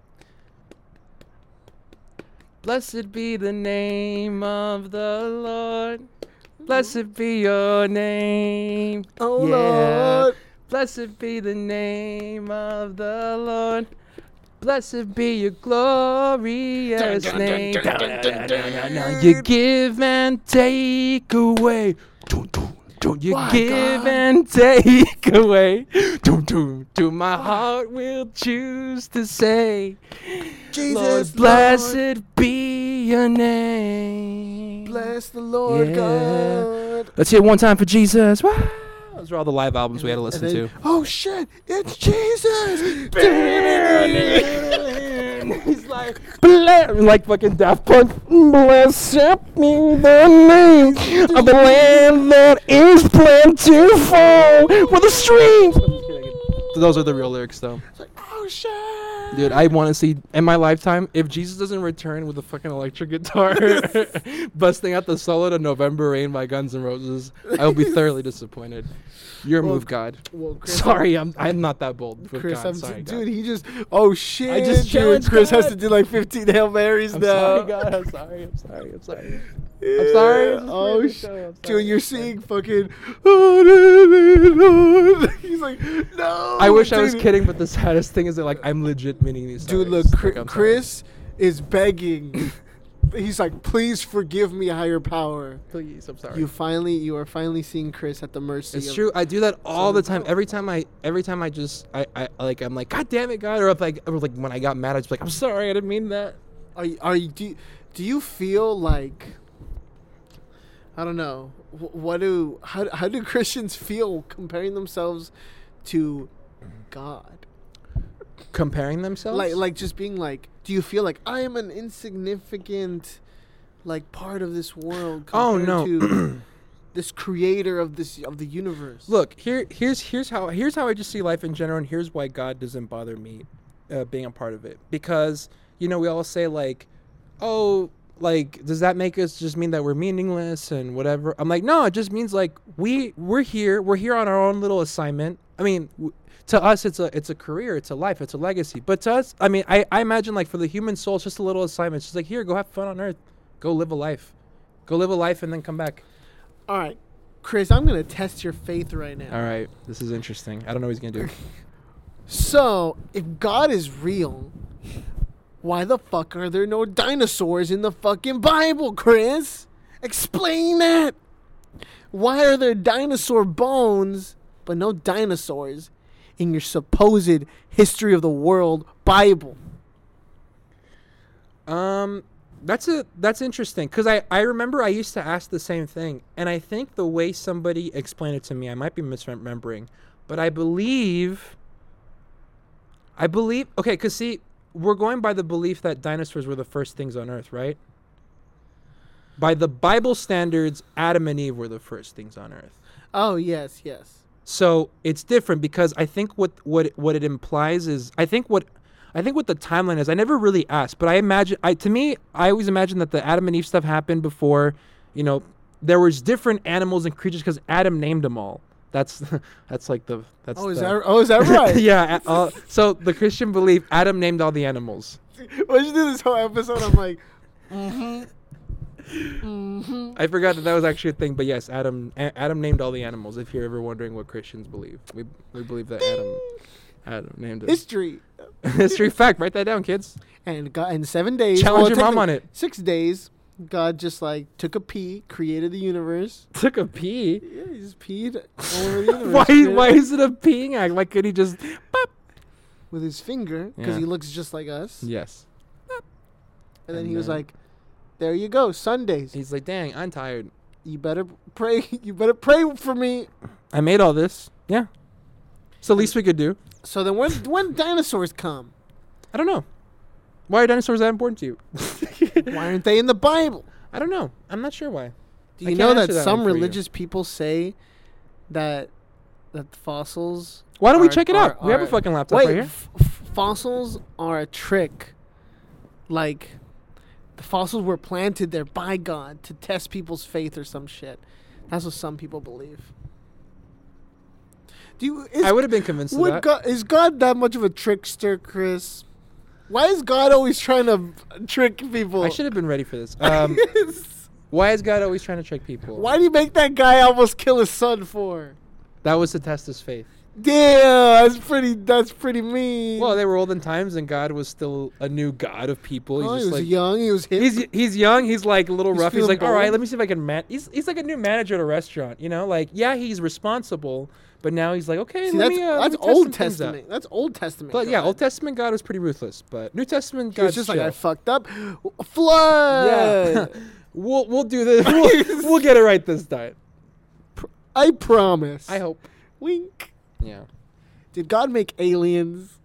Blessed be the name of the Lord. Blessed be your name. Oh Yeah. Lord. Blessed be the name of the Lord. Blessed be your glorious Dun, dun, name. dun, dun, dun, dun, dun, dun. You give and take away. Dun, dun, dun. You Why, give God? and take away. Dun, dun, dun. My heart will choose to say, Jesus, Lord, Lord, blessed be your name. bless the Lord Yeah. God. Let's hear it one time for Jesus. Wow. Those are all the live albums we had to listen And then, to. oh shit, it's Jesus. He's like, Ble- like fucking Daft Punk. Blessed be the name of the land that is plentiful with the streams. I'm just kidding. Those are the real lyrics, though. It's like, oh shit. Dude, I want to see in my lifetime if Jesus doesn't return with a fucking electric guitar, busting out the solo to "November Rain" by Guns N' Roses. I will be thoroughly disappointed. Your Well, move, God. Well, Chris, Sorry, I'm I'm not that bold. With Chris, God. I'm Sorry, dude. God. He just oh shit. I just dude, challenged Chris has God. to do like fifteen Hail Marys I'm now. sorry, God. I'm sorry. I'm sorry. I'm sorry. I'm sorry. This is Oh really sh- good, I'm sorry, dude, you're I'm sorry. seeing fucking. Oh, he's like, no. I wish I was dude. kidding, but the saddest thing is that like I'm legit meaning these. Dude, sorries. look, Chri- Like, I'm sorry. Chris is begging. He's like, please forgive me, higher power. Please, I'm sorry. You finally, you are finally seeing Chris at the mercy. It's of, true. I do that all the Southern time. Every time I, every time I just, I, I like, I'm like, God damn it, God. Or if like, or like when I got mad, I was like, I'm sorry, I didn't mean that. Are you, are you do, you- do you feel like? I don't know. wh- What do how how do Christians feel comparing themselves to God? Comparing themselves. Like like just being like, do you feel like I am an insignificant, like part of this world? Oh, compared no. To this creator of this of the universe. Look, here, here's, here's how, here's how I just see life in general, and here's why God doesn't bother me, uh, being a part of it. Because you know, we all say like, oh, like, does that make us just mean that we're meaningless and whatever? I'm like, no, it just means like we we're here, we're here on our own little assignment. I mean, w- to us, it's a it's a career, it's a life, it's a legacy. But to us, I mean, I, I imagine like for the human soul, it's just a little assignment. It's just like, here, go have fun on Earth, go live a life, go live a life, and then come back. All right, Chris, I'm gonna test your faith right now. All right, this is interesting. I don't know what he's gonna do. So, if God is real, why the fuck are there no dinosaurs in the fucking Bible, Chris? Explain that. Why are there dinosaur bones but no dinosaurs in your supposed history of the world Bible? Um, that's a that's interesting because I I remember I used to ask the same thing, and I think the way somebody explained it to me, I might be misremembering, but I believe. I believe okay, because see, we're going by the belief that dinosaurs were the first things on Earth, right? By the Bible standards, Adam and Eve were the first things on Earth. Oh, yes, yes. So it's different because I think what what what it implies is I think what I think what the timeline is. I never really asked, but I imagine I to me I always imagine that the Adam and Eve stuff happened before, you know, there was different animals and creatures because Adam named them all. That's that's like the that's. Oh, is the, that oh is that right? yeah. Uh, so the Christian belief Adam named all the animals. Why'd you do this whole episode? I'm like, mm-hmm. Mm-hmm. I forgot that that was actually a thing, but yes, Adam a- Adam named all the animals. If you're ever wondering what Christians believe, we we believe that Adam Adam named it. History. History fact. Write that down, kids. And God, in seven days, Challenge your mom technically on it. Six days, God just like took a pee, created the universe. Took a pee. Yeah, he just peed all over the universe. why created why it is it a peeing act? Why could he just? Pop? with his finger because Yeah. he looks just like us. Yes. And then And he was then- like, "There you go, Sundays. He's like, dang, I'm tired. You better pray. You better pray for me." I made all this. Yeah. It's the least we could do. So then, when when dinosaurs come, I don't know. Why are dinosaurs that important to you? why aren't they in the Bible? I don't know. I'm not sure why. Do I you can't know that answer that some one for you. religious people say that that fossils? Why don't we are- check it are- out? We have a are- fucking laptop Wait, right here. f- f- fossils are a trick. Like, the fossils were planted there by God to test people's faith or some shit. That's what some people believe. Do you? Is, I would have been convinced of would that. God, is God that much of a trickster, Chris? Why is God always trying to trick people? I should have been ready for this. Um, why is God always trying to trick people? Why do you make that guy almost kill his son for? That was to test his faith. Damn, that's pretty. That's pretty mean. Well, they were olden times, and God was still a new God of people. He's Oh, he just was like young. He was hip. he's he's young. He's like a little He's rough. He's feeling like, all right, bold. let me see if I can man. He's he's like a new manager at a restaurant. You know, like yeah, he's responsible, but now he's like, okay, See, let that's me. Uh, that's let me test Old some things out. Testament. That's Old Testament. But yeah, God. Old Testament God was pretty ruthless, but New Testament He God was just like, I fucked up. Flood. yeah. we'll we'll do this. We'll, we'll get it right this time. I promise. I hope. Wink. Yeah, Did God make aliens?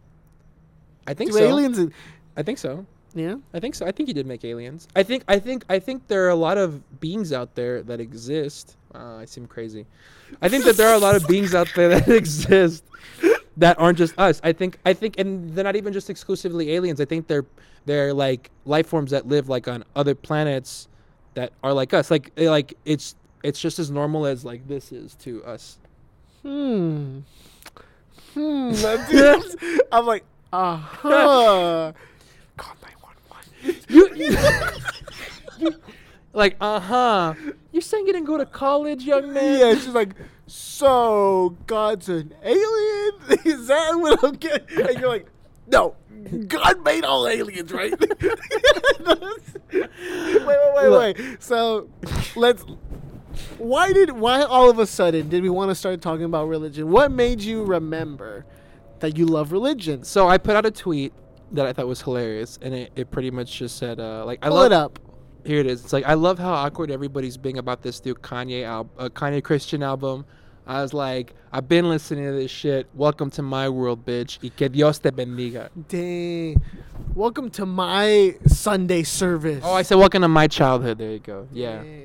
I think Do so. aliens? I think so. Yeah. I think so. I think he did make aliens. I think I think I think there are a lot of beings out there that exist. Uh, I seem crazy. I think that there are a lot of beings out there that exist that aren't just us. I think I think and they're not even just exclusively aliens. I think they're they're like life forms that live like on other planets that are like us. Like eh, like it's it's just as normal as like this is to us. Hmm. Hmm. That's, I'm like, uh huh. Call nine one one. You, you, you like uh-huh. You're saying you didn't go to college, young man? Yeah, she's like, so God's an alien? Is that what I'm getting? And you're like, no, God made all aliens, right? wait, wait, wait, wait. So let's. Why did? Why all of a sudden did we want to start talking about religion? What made you remember that you love religion? So I put out a tweet that I thought was hilarious, and it, it pretty much just said, uh, like, I Pull love it up. Here it is. It's like I love how awkward everybody's being about this new Kanye al- uh, Kanye Christian album. I was like, I've been listening to this shit. Welcome to my world, bitch. Y que Dios te bendiga. Dang. Welcome to my Sunday service. Oh, I said welcome to my childhood. There you go. Yeah. Dang.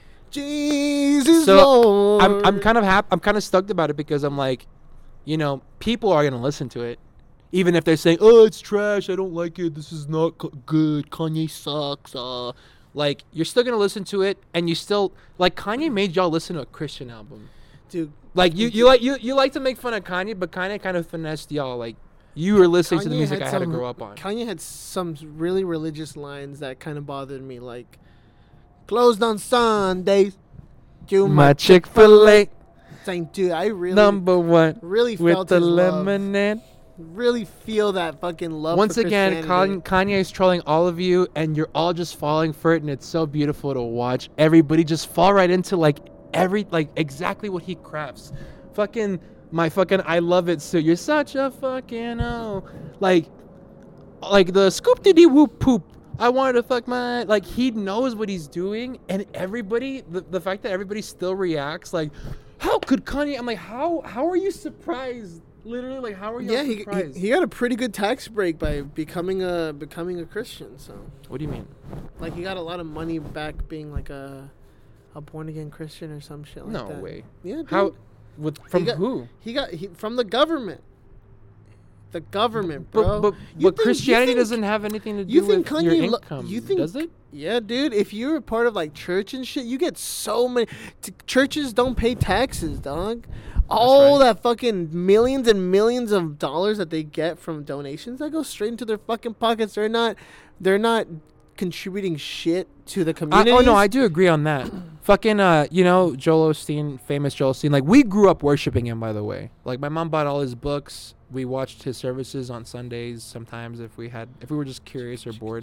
Jesus So Lord. I'm I'm kind of happy. I'm kind of stoked about it because I'm like, you know, people are gonna listen to it. even if they're saying, "Oh, it's trash. I don't like it. This is not c- good. Kanye sucks." Uh, like you're still gonna listen to it, and you still like Kanye made y'all listen to a Christian album. Dude, Like you, you like you, you like to make fun of Kanye, but Kanye kind of finessed y'all. Like you were listening to the Kanye music I had to some- grow up on. Kanye had some really religious lines that kind of bothered me, like closed on Sundays. Do My Chick-fil-A saying, dude, I really, number one really with felt the his love. lemonade. Really feel that fucking love. Once for again, Christianity. Con- Kanye is trolling all of you, and you're all just falling for it, and it's so beautiful to watch. Everybody just fall right into like every like exactly what he crafts. Fucking my fucking I love it. So you're such a fucking oh, like like the scoop diddy whoop poop. I wanted to fuck my like he knows what he's doing, and everybody the, the fact that everybody still reacts like, how could Kanye? I'm like, how how are you surprised? Literally, like, how are you yeah, he, he surprised? he got a pretty good tax break by becoming a becoming a Christian. So, What do you mean? like, he got a lot of money back being like a a born again Christian or some shit like No that. way. Yeah, dude. How? With from got- who? He got he, from the government. The government, But bro. but, You but think- you Christianity think- doesn't have anything to do you think with your Kanye lo- income. you think- does it? Yeah, dude. If you're a part of like church and shit, you get so many. T- churches don't pay taxes, dog. All right. that fucking millions and millions of dollars that they get from donations that go straight into their fucking pockets. They're not. They're not contributing shit to the I, community. oh no, I do agree on that. Fucking uh, you know, Joel Osteen, famous Joel Osteen. Like we grew up worshiping him. By the way, like my mom bought all his books. We watched his services on Sundays sometimes if we had if we were just curious or bored.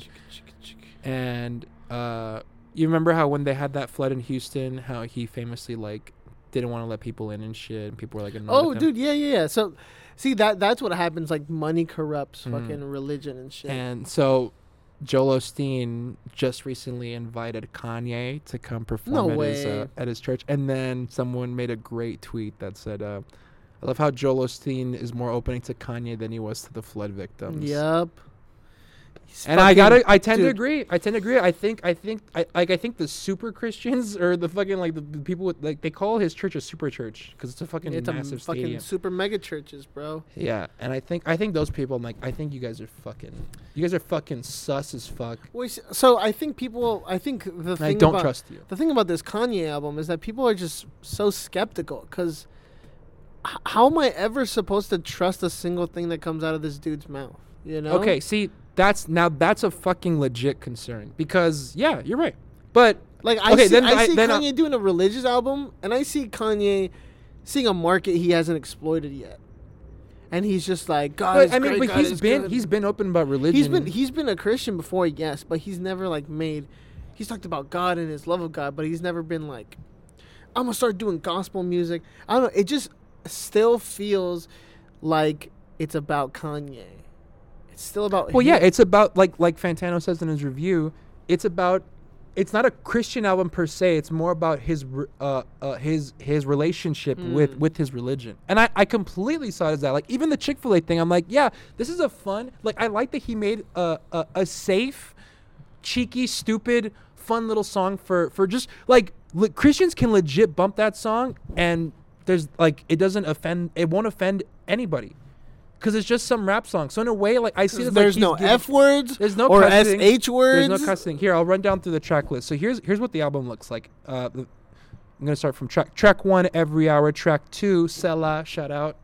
And uh, you remember how when they had that flood in Houston, how he famously like didn't want to let people in and shit, and people were like, annoyed Oh, with him? dude, yeah, yeah, yeah. So, see that that's what happens. Like money corrupts Mhm. fucking religion and shit. And so Joel Osteen just recently invited Kanye to come perform No at his uh, way. at his church, and then someone made a great tweet that said, uh, "I love how Joel Osteen is more opening to Kanye than he was to the flood victims." Yup. He's And I fucking- gotta, I tend to dude. agree. I tend to agree. I think, I think, I like. I think the super Christians or the fucking like the, the people with like they call his church a super church because it's a fucking It's a massive fucking stadium. super mega churches, bro. Yeah, and I think, I think those people, I'm like, I think you guys are fucking, you guys are fucking sus as fuck. Wait, s- so I think people. I think the I thing don't about trust you. the thing about this Kanye album is that people are just so skeptical. Because h- how am I ever supposed to trust a single thing that comes out of this dude's mouth? You know? Okay, see, that's now that's a fucking legit concern because yeah, you're right. But Like I Okay, see, then I I- see then I- Kanye doing a religious album, and I see Kanye seeing a market he hasn't exploited yet, and he's just like, God but is I mean, great, but God he's is been good." he's been open about religion. He's been he's been a Christian before, yes, but he's never like made. He's talked about God and his love of God, but he's never been like, I'm gonna start doing gospel music. I don't know. It just still feels like it's about Kanye. It's still about. well, yeah, him. it's about like like Fantano says in his review. It's about. It's not a Christian album per se. It's more about his re- uh, uh his his relationship with Mm. with his religion. And I I completely saw it as that. Like even the Chick-fil-A thing. I'm like, yeah, this is a fun. Like I like that he made a a, a safe, cheeky, stupid, fun little song for for just like le- Christians can legit bump that song and there's like it doesn't offend. It won't offend anybody. Because it's just some rap song. So in a way, like I see it as, like, There's he's no giving- F words. There's no or S cussing. H words. There's no cussing. Here, I'll run down through the track list. So here's here's what the album looks like. Uh, the, I'm gonna start from track track one, Every Hour. Track two, Sella. Shout out.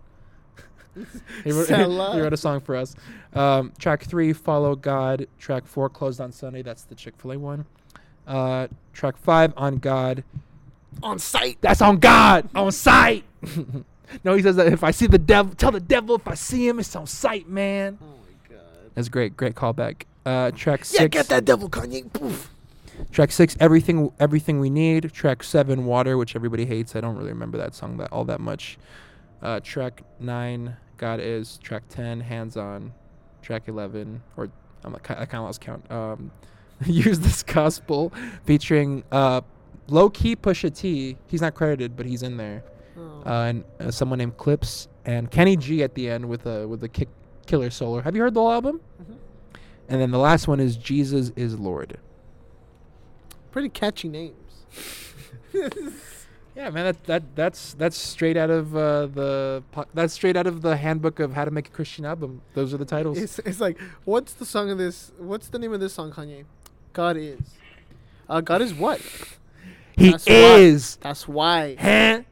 he, wrote, Sella. he wrote a song for us. Um, track three, Follow God. Track four, Closed on Sunday. That's the Chick-fil-A one. Uh, track five, On God. On site. That's on God. On sight. No, he says that if I see the devil, tell the devil if I see him, it's on sight, man. Oh my god. That's great. Great callback. Uh, track six. Yeah, get that devil, Kanye. Poof. Track six, everything, everything we need. Track seven, water, which everybody hates. I don't really remember that song that all that much. Uh, track nine, God is. Track ten, hands on. Track eleven, or I'm like, I kind of lost count. Um, use this gospel, featuring uh, low key Pusha T. He's not credited, but he's in there. Oh. Uh, and uh, someone named Clips and Kenny G at the end with a with a kick, killer solo. Have you heard the whole album? Mhm. And then the last one is Jesus is Lord. Pretty catchy names. Yeah, man, that that that's that's straight out of uh, the po- that's straight out of the handbook of how to make a Christian album. Those are the titles. It's, it's like, what's the song of this? What's the name of this song, Kanye? God is. Uh, God is what? He That's why. is. That's why. Huh?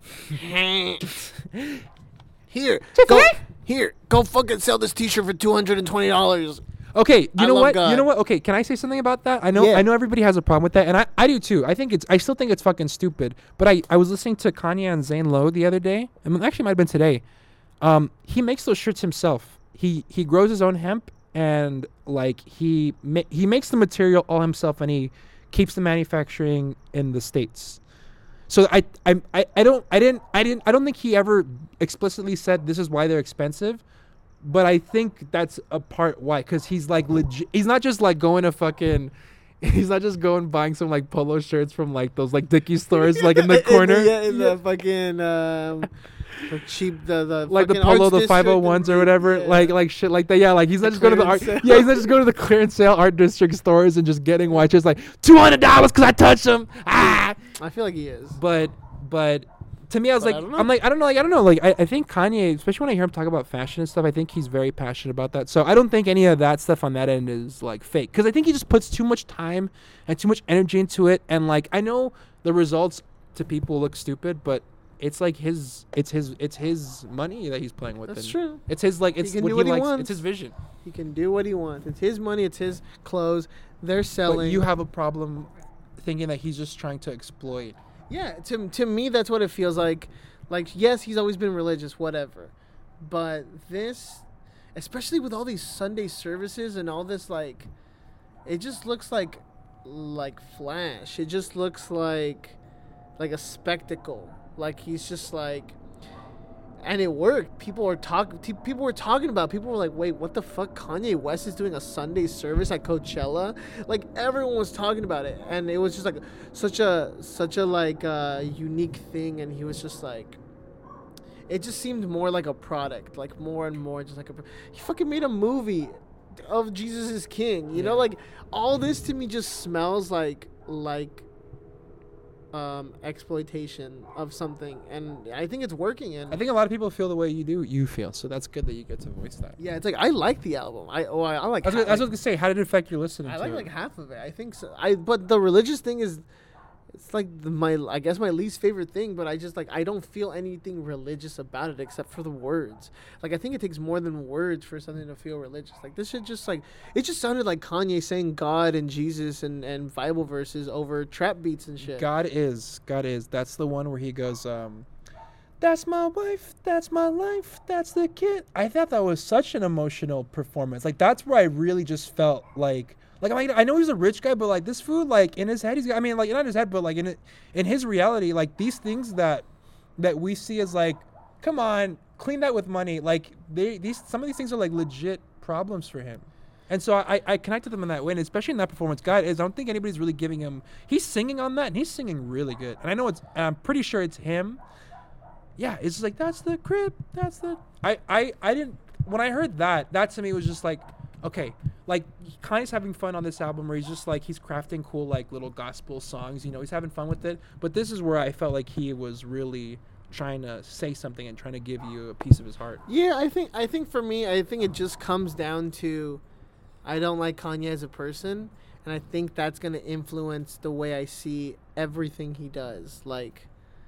Here, go. Here, go fucking sell this T-shirt for two hundred and twenty dollars. Okay, you I know love what? God. You know what? Okay, can I say something about that? I know Yeah. I know everybody has a problem with that, and I, I do too. I think it's I still think it's fucking stupid. But I, I was listening to Kanye and Zane Lowe the other day. I mean, actually, it might have been today. Um, he makes those shirts himself. He he grows his own hemp, and like he ma- he makes the material all himself, and he keeps the manufacturing in the States. So I I I, I don't I didn't I didn't I don't think he ever explicitly said this is why they're expensive. But I think that's a part why, because he's like legit. He's not just like going to fucking. He's not just going buying some like polo shirts from like those like Dickies stores like in the corner. in the, yeah, in the fucking um, the cheap the the Like the fucking polo, arts the district five oh ones or and- whatever, yeah. like like shit like that. Yeah, like he's not The just going to the art. clearance Yeah, he's sale. not just going to the clearance sale art district stores and just getting white shirts like two hundred dollars because I touched them. Ah, I feel like he is. but but to me, I was But I like, don't know. I'm like, I don't know, like I don't know, like I, I think Kanye, especially when I hear him talk about fashion and stuff, I think he's very passionate about that. So I don't think any of that stuff on that end is like fake, because I think he just puts too much time and too much energy into it. And like I know the results to people look stupid, but it's like his, it's his, it's his money that he's playing with. That's and true. It's his like, it's can what do he what he likes. wants. It's his vision. He can do what he wants. It's his money. It's his clothes. They're But selling. you have a problem thinking that he's just trying to exploit. Yeah, to to me that's what it feels like. Like, yes, he's always been religious, whatever. But this, especially with all these Sunday services and all this, like, it just looks like like flash. It just looks like like a spectacle. Like he's just like, and it worked. People were talking. People were talking about. it. People were like, "Wait, what the fuck? Kanye West is doing a Sunday service at Coachella?" Like everyone was talking about it, and it was just like such a such a like uh, unique thing. And he was just like, it just seemed more like a product, like more and more just like a. He fucking made a movie of Jesus is King. You know, Yeah. like all this to me just smells like like um exploitation of something, and I think it's working. And I think a lot of people feel the way you do, you feel. So that's good that you get to voice that. yeah, it's like I like the album. I oh I, I like. I was, ha- gonna- I was like- going to say, how did it affect your listening I to like it? like half of it. I think so. I but the religious thing is, it's like the, my I guess my least favorite thing. But I just like I don't feel anything religious about it except for the words. Like I think it takes more than words for something to feel religious. Like this shit just like it just sounded like Kanye saying God and Jesus and and Bible verses over trap beats and shit. God is. God is. That's the one where he goes, um, that's my wife, that's my life, that's the kid. I thought that was such an emotional performance. Like, that's where I really just felt like, like, I mean, I know he's a rich guy, but like this food, like in his head, he's got, I mean, like not in his head, but like in it, in his reality, like these things that, that we see as like, come on, clean that with money. Like they, these, some of these things are like legit problems for him. And so I, I connected them in that way, and especially in that performance. God is, I don't think anybody's really giving him, he's singing on that, and he's singing really good. And I know it's, I'm pretty sure it's him. Yeah, it's just like, that's the crib, that's the, I, I, I didn't, when I heard that, that to me was just like, okay, like, Kanye's having fun on this album where he's just like, he's crafting cool, like, little gospel songs, you know, he's having fun with it. But this is where I felt like he was really trying to say something and trying to give you a piece of his heart. Yeah, I think I think for me, I think it just comes down to I don't like Kanye as a person, and I think that's going to influence the way I see everything he does. Like,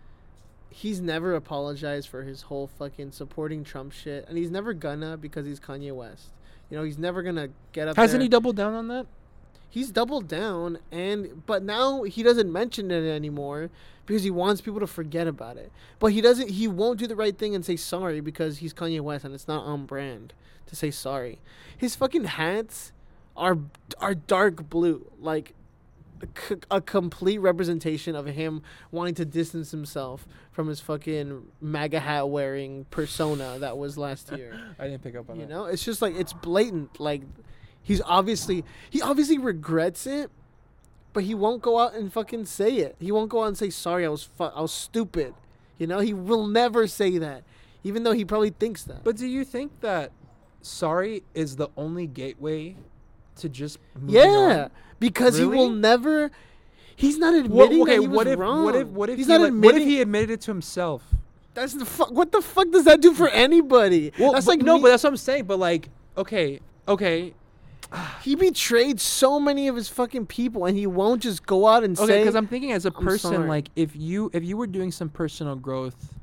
he's never apologized for his whole fucking supporting Trump shit, and he's never gonna because he's Kanye West. You know, he's never going to get up Hasn't there. he doubled down on that? He's doubled down, and but now he doesn't mention it anymore because he wants people to forget about it. But he doesn't. He won't do the right thing and say sorry because he's Kanye West, and it's not on brand to say sorry. His fucking hats are are dark blue, like c- a complete representation of him wanting to distance himself from his fucking MAGA hat wearing persona that was last year. I didn't pick up on You that. know, it's just like it's blatant. Like he's obviously he obviously regrets it, but he won't go out and fucking say it. He won't go out and say sorry. I was fu- I was stupid. You know, he will never say that, even though he probably thinks that. But do you think that sorry is the only gateway to just moving yeah, on? because he will Really? never. He's not Well, admitting okay, that he what was if wrong. what if what if he's he not like, admitting? what if he admitted it to himself? That's the fuck. What the fuck does that do for anybody? Well, that's but- like no, me- but that's what I'm saying. But like, okay, okay, he betrayed so many of his fucking people, and he won't just go out and okay. say. Because I'm thinking as a I'm person, sorry. like if you if you were doing some personal growth,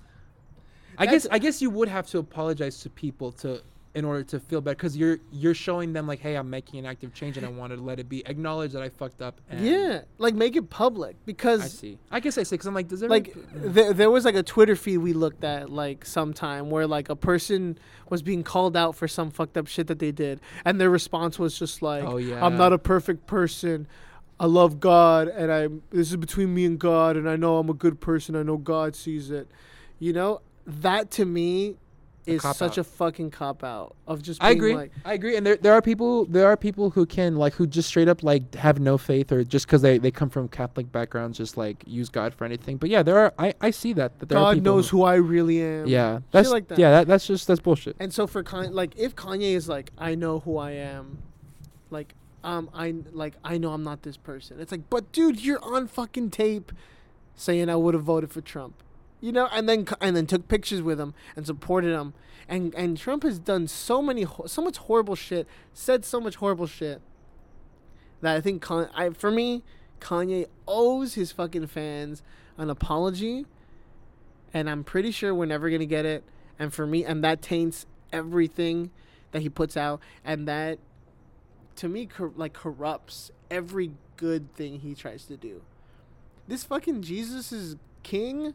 I That's- guess I guess you would have to apologize to people to in order to feel better because you're you're showing them like, hey, I'm making an active change and I wanted to let it be. Acknowledge that I fucked up. And Yeah, like make it public because I see. I guess I say because I'm like, does it like there, there was like a Twitter feed we looked at like sometime where like a person was being called out for some fucked up shit that they did, and their response was just like, Oh, yeah. I'm not a perfect person. I love God, and I this is between me and God, and I know I'm a good person. I know God sees it. You know, that to me is cop such out. a fucking cop out of just. I Being agree. Like, I agree. And there there are people there are people who can like who just straight up like have no faith or just because they, they come from Catholic backgrounds just like use God for anything. But yeah, there are I, I see that that there are God people knows who I really am. Yeah, that's like that. yeah that, that's just that's bullshit. And so for Kanye, like if Kanye is like, I know who I am, like um I like I know I'm not this person. It's like, but dude, you're on fucking tape saying I would have voted for Trump, you know, and then and then took pictures with him and supported him, and and Trump has done so many ho- so much horrible shit, said so much horrible shit that I think Con- I for me Kanye owes his fucking fans an apology, and I'm pretty sure we're never gonna get it. And for me, and that taints everything that he puts out, and that to me cor- like corrupts every good thing he tries to do. This fucking Jesus is king.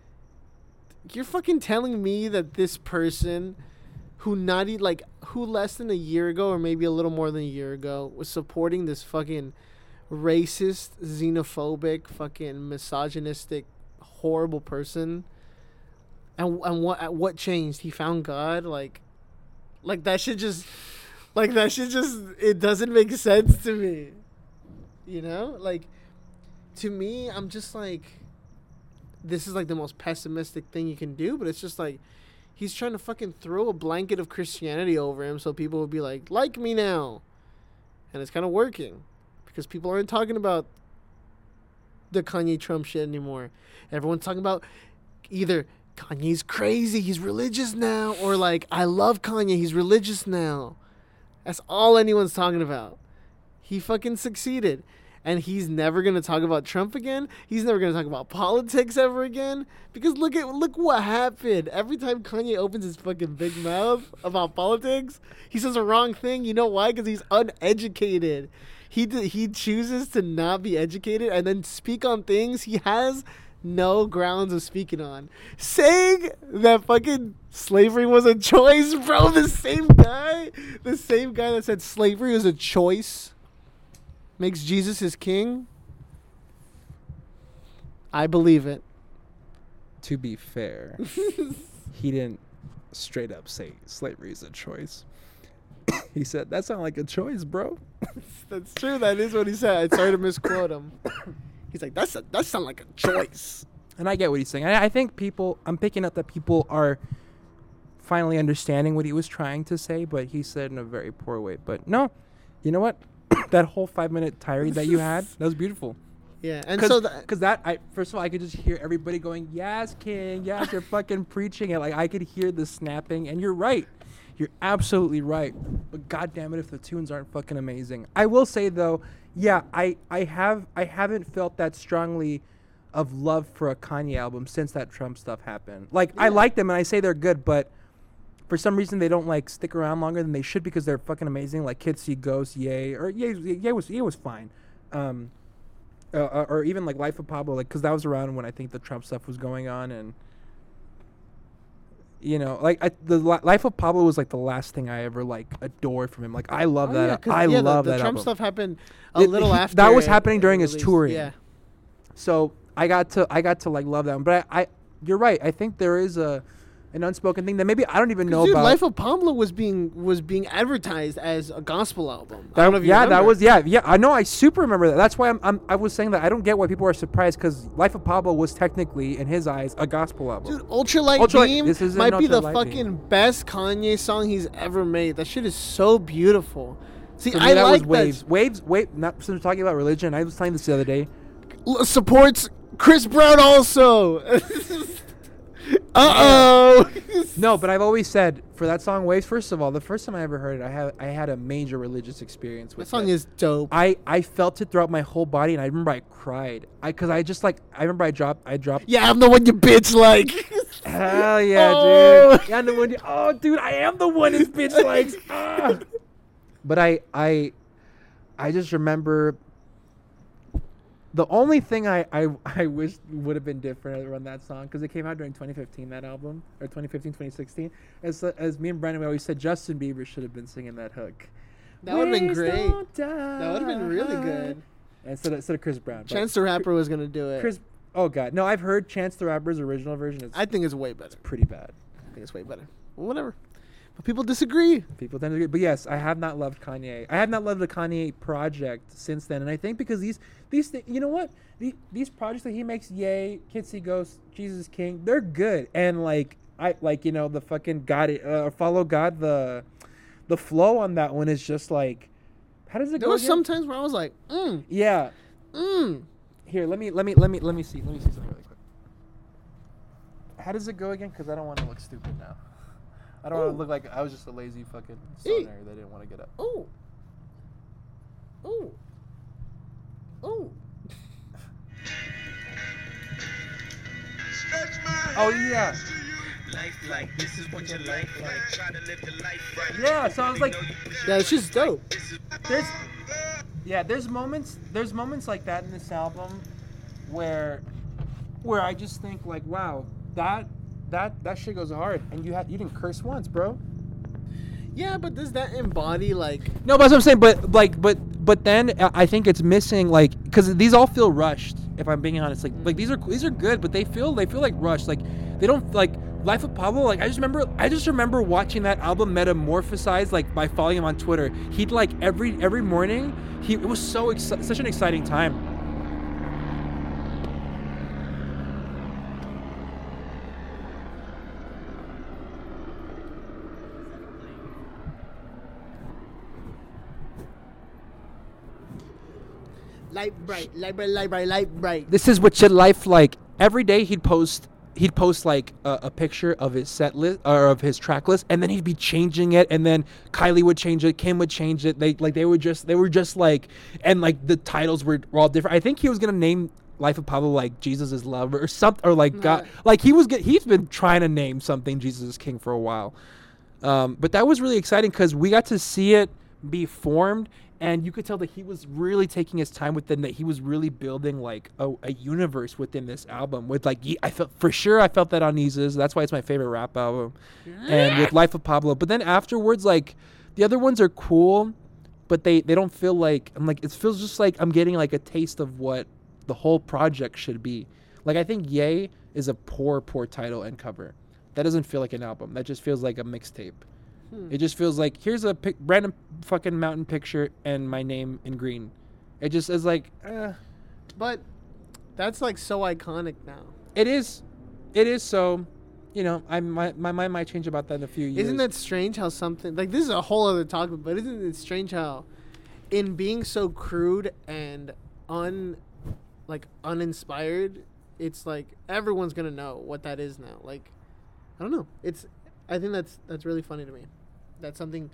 You're fucking telling me that this person who not e- like who less than a year ago or maybe a little more than a year ago was supporting this fucking racist, xenophobic, fucking misogynistic, horrible person. And and what what changed? He found God. Like, like that should just, like that should just. It doesn't make sense to me. You know, like, to me, I'm just like, this is like the most pessimistic thing you can do. But it's just like, he's trying to fucking throw a blanket of Christianity over him, so people will be like, like me now, and it's kind of working, because people aren't talking about the Kanye Trump shit anymore. Everyone's talking about either Kanye's crazy, he's religious now, or like, I love Kanye, he's religious now. That's all anyone's talking about. He fucking succeeded. And he's never gonna talk about Trump again. He's never gonna talk about politics ever again. Because look at look what happened. Every time Kanye opens his fucking big mouth about politics, he says the wrong thing. You know why? Because he's uneducated. He d- he chooses to not be educated and then speak on things he has no grounds of speaking on. Saying that fucking slavery was a choice, bro. The same guy, the same guy that said slavery was a choice, makes Jesus his king. I believe it. To be fair, he didn't straight up say slavery is a choice. He said that's not like a choice, bro. That's true. That is what he said. I sorry to misquote him. He's like, that's a, that sounds like a choice. And I get what he's saying. I, I think people, I'm picking up that people are finally understanding what he was trying to say, but he said in a very poor way. But no, you know what? That whole five minute tirade that you had, that was beautiful. Yeah, and Cause, so that, cause that, I first of all, I could just hear everybody going, "Yes, King, yes, you're fucking preaching it." Like I could hear the snapping, and you're right, you're absolutely right. But god damn it, if the tunes aren't fucking amazing. I will say though, yeah, I, I have, I haven't felt that strongly of love for a Kanye album since that Trump stuff happened. Like I Yeah. like them and I say they're good, but for some reason they don't like stick around longer than they should because they're fucking amazing. Like Kids See Ghosts, Yay, or Yay, Yay was Yay was fine. Um, Uh, uh, or even like Life of Pablo, like because that was around when I think the Trump stuff was going on, and you know, like I, the Li- Life of Pablo was like the last thing I ever like adored from him. Like I love Oh, that. yeah, 'cause, I yeah, love the, the that Trump album. stuff happened a It- little he- after. that was it- happening it during his released. touring. Yeah, So I got to I got to like love that one. But I, I you're right. I think there is a an unspoken thing that maybe I don't even know dude, about. Life of Pablo was being was being advertised as a gospel album. I That- don't know if you yeah, that remember. was yeah, yeah. I know. I super remember that. That's why I'm, I'm I was saying that I don't get why people are surprised because Life of Pablo was technically, in his eyes, a gospel album. Dude, Ultralight Ultralight- Beam this isn't might be the Ultralight fucking Beam. best Kanye song he's ever made. That shit is so beautiful. See, For me, I that like was waves. that. Waves, wave. Not since we're talking about religion. I was telling this the other day. l- supports Chris Brown also. Uh-oh. No, but I've always said for that song Waves, first of all, the first time I ever heard it, I had I had a major religious experience That with song it. is dope. I, I felt it throughout my whole body, and I remember I cried. I cause I just like I remember I dropped I dropped. Yeah, I'm the one you bitch like. Hell yeah, Oh. dude! Yeah, I'm the one. Oh, dude, I am the one his bitch likes. Ah. But I I I just remember. The only thing I, I, I wish would have been different around that song, because it came out during twenty fifteen, that album, or twenty fifteen, twenty sixteen, as, as me and Brandon, we always said Justin Bieber should have been singing that hook. That would have been Waves great. don't That would have been really die. good. Instead of, instead of Chris Brown. but Chance the Rapper was gonna do it. Chris, oh god, no, I've heard Chance the Rapper's original version. It's I think it's way better. pretty bad. I think it's way better. Well, whatever. But people disagree. People tend to agree. But yes, I have not loved Kanye. I have not loved the Kanye project since then. And I think because these, these thi- you know what? The, these projects that he makes, Yay, Kids See Ghosts, Jesus King, they're good. And like, I like, you know, the fucking God, uh, Follow God, the the flow on that one is just like, how does it There go was again? some times where I was like, mm, Yeah. mm. Here, let me, let me, let me, let me see. Let me see something really quick. How does it go again? Because I don't want to look stupid now. I don't want Ooh. to look like I was just a lazy fucking Eat. stoner that didn't want to get up. Ooh. Ooh. Ooh. Oh yeah. Life like this is what your life like. Try to live the life right. Yeah, so I was like, Yeah, it's just dope. there's, yeah, there's moments, there's moments like that in this album, where, where I just think like, wow, that, that, that shit goes hard, and you had, you didn't curse once, bro. Yeah, but does that embody like? No, but that's what I'm saying. But like, but but then uh, I think it's missing, like, because these all feel rushed. If I'm being honest, like like these are these are good, but they feel they feel like rushed. Like they don't like Life of Pablo. Like I just remember I just remember watching that album metamorphosize, like by following him on Twitter. He'd like every every morning. He it was so exci- such an exciting time. Light bright, light bright, light bright, light bright. This is what your life like. Every day he'd post he'd post like a, a picture of his set list or of his track list, and then he'd be changing it, and then Kylie would change it, Kim would change it. They like they would just they were just like, and like the titles were, were all different. I think he was gonna name Life of Pablo like Jesus is Love or something, or like God, Right. like he was get, he's been trying to name something Jesus is King for a while. Um, but that was really exciting because we got to see it be formed, and you could tell that he was really taking his time within that. He was really building like a, a universe within this album. With like, ye- I felt for sure I felt that on Yeezus. That's why it's my favorite rap album. And with Life of Pablo, but then afterwards, like the other ones are cool, but they they don't feel like I'm like it feels just like I'm getting like a taste of what the whole project should be. Like I think Yay is a poor poor title and cover. That doesn't feel like an album. That just feels like a mixtape. Hmm. It just feels like here's a pic- random fucking mountain picture and my name in green. It just is like, uh, But that's like so iconic now. it is, it is so, you know, I my my mind might change about that in a few years. Isn't that strange how something like this is a whole other topic, but isn't it strange how in being so crude and un like uninspired, it's like everyone's gonna know what that is now. Like I don't know. It's I think that's that's really funny to me. That something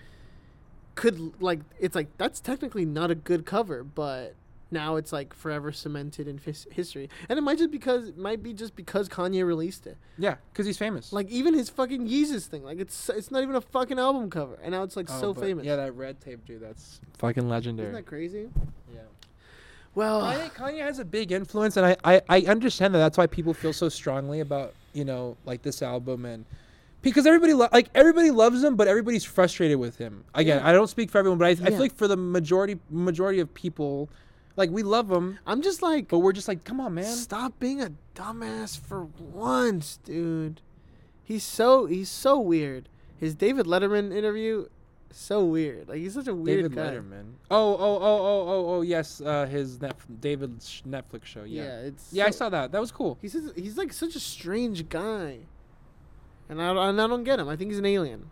could like it's like that's technically not a good cover, but now it's like forever cemented in fis- history. And it might just because it might be just because Kanye released it. Yeah, because he's famous. Like even his fucking Yeezus thing, like it's it's not even a fucking album cover, and now it's like Oh, so but famous. Yeah, that red tape, dude. That's fucking legendary. Isn't that crazy? Yeah. Well, Kanye, Kanye has a big influence, and I, I, I understand that. That's why people feel so strongly about, you know, like this album, and because everybody lo- like everybody loves him, but everybody's frustrated with him. Again, Yeah. I don't speak for everyone, but I, I Yeah. feel like for the majority majority of people, like we love him, I'm just like, but we're just like, come on, man. stop being a dumbass for once, dude. He's so he's so weird. His David Letterman interview, so weird. Like he's such a weird David guy. Letterman. Oh, oh, oh, oh, oh, oh, yes. Uh, his Netf- David's Netflix show. Yeah. Yeah, Yeah, it's I so- saw that. That was cool. He's just, he's like such a strange guy, and I and I don't get him. I think he's an alien,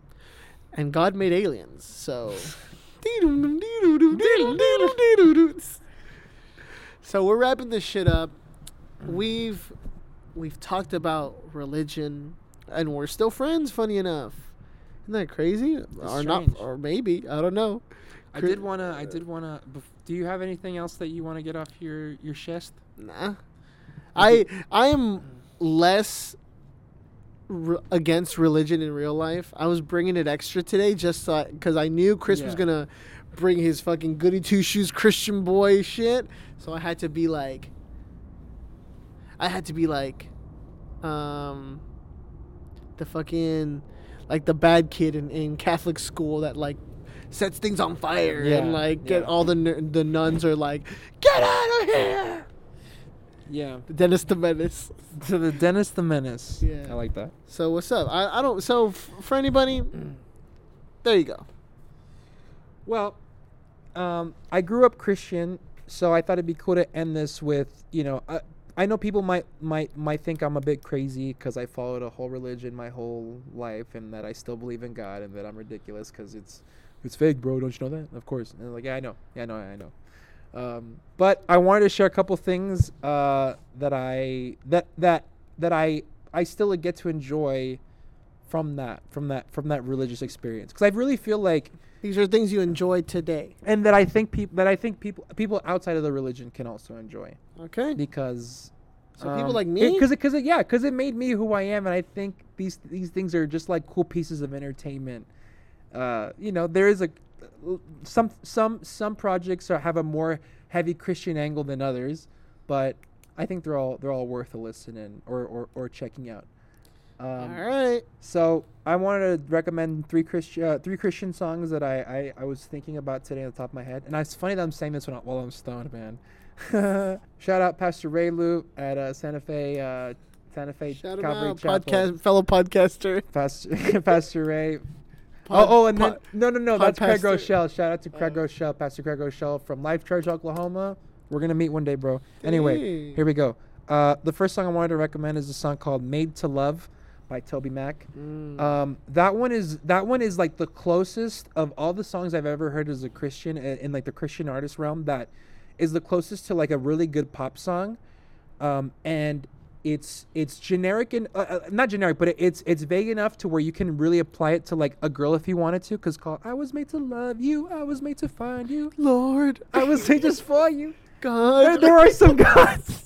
and God made aliens, so. So So we're wrapping this shit up. We've we've talked about religion, and we're still friends. Funny enough, isn't that crazy? or not? strange. Or maybe I don't know. I Cri- did wanna. I did wanna. bef- Do you have anything else that you wanna get off your your chest? Nah. I I am less re- against religion in real life. I was bringing it extra today just because I knew Chris was Yeah. gonna bring his fucking goody two shoes Christian boy shit. So I had to be like, I had to be like, um, the fucking like the bad kid in, in Catholic school that like sets things on fire Yeah, and like get yeah. all the n- the nuns are like, get out of here. Yeah. Dennis the Menace. To the Dennis the Menace. Yeah. I like that. So what's up? I, I don't. So f- for anybody, there you go. Well, um, I grew up Christian, so I thought it'd be cool to end this with, you know, I, I know people might might might think I'm a bit crazy because I followed a whole religion my whole life, and that I still believe in God, and that I'm ridiculous because it's it's fake, bro. Don't you know that? Of course. And they're like, yeah, I know. Yeah, I know. I know. Um, but I wanted to share a couple things uh, that I that that that I I still get to enjoy from that from that from that religious experience, because I really feel like. These are things you enjoy today. And that I think people that I think people people outside of the religion can also enjoy, Okay. because So people like me? because it, because it, yeah, because it made me who I am, and I think these these things are just like cool pieces of entertainment. Uh, you know, there is a some some some projects are, have a more heavy Christian angle than others, but I think they're all they're all worth a listen in or or, or checking out. Um, All right. So I wanted to recommend three Christian uh, three Christian songs that I, I, I was thinking about today on the top of my head, and it's funny that I'm saying this when I, while I'm stoned, man. Shout out Pastor Ray Lou at uh, Santa Fe uh, Santa Fe Shout him Calvary out, Chapel. podcast fellow podcaster. Pastor Pastor Ray. Pod- oh, oh, and pod- then no, no, no, pod that's Craig pastor. Rochelle. Shout out to Craig Oh. Rochelle, Pastor Craig Rochelle from Life Church, Oklahoma. We're gonna meet one day, bro. Anyway, Dang. here we go. Uh, the first song I wanted to recommend is a song called "Made to Love" by Toby Mac. Mm. Um, that one is that one is like the closest of all the songs I've ever heard as a Christian in, in like the Christian artist realm. That is the closest to like a really good pop song, um, and it's it's generic and uh, uh, not generic, but it, it's it's vague enough to where you can really apply it to like a girl if you wanted to. Cause called "I was made to love you, I was made to find you, Lord, I was made just for you." There, God. there are some guys.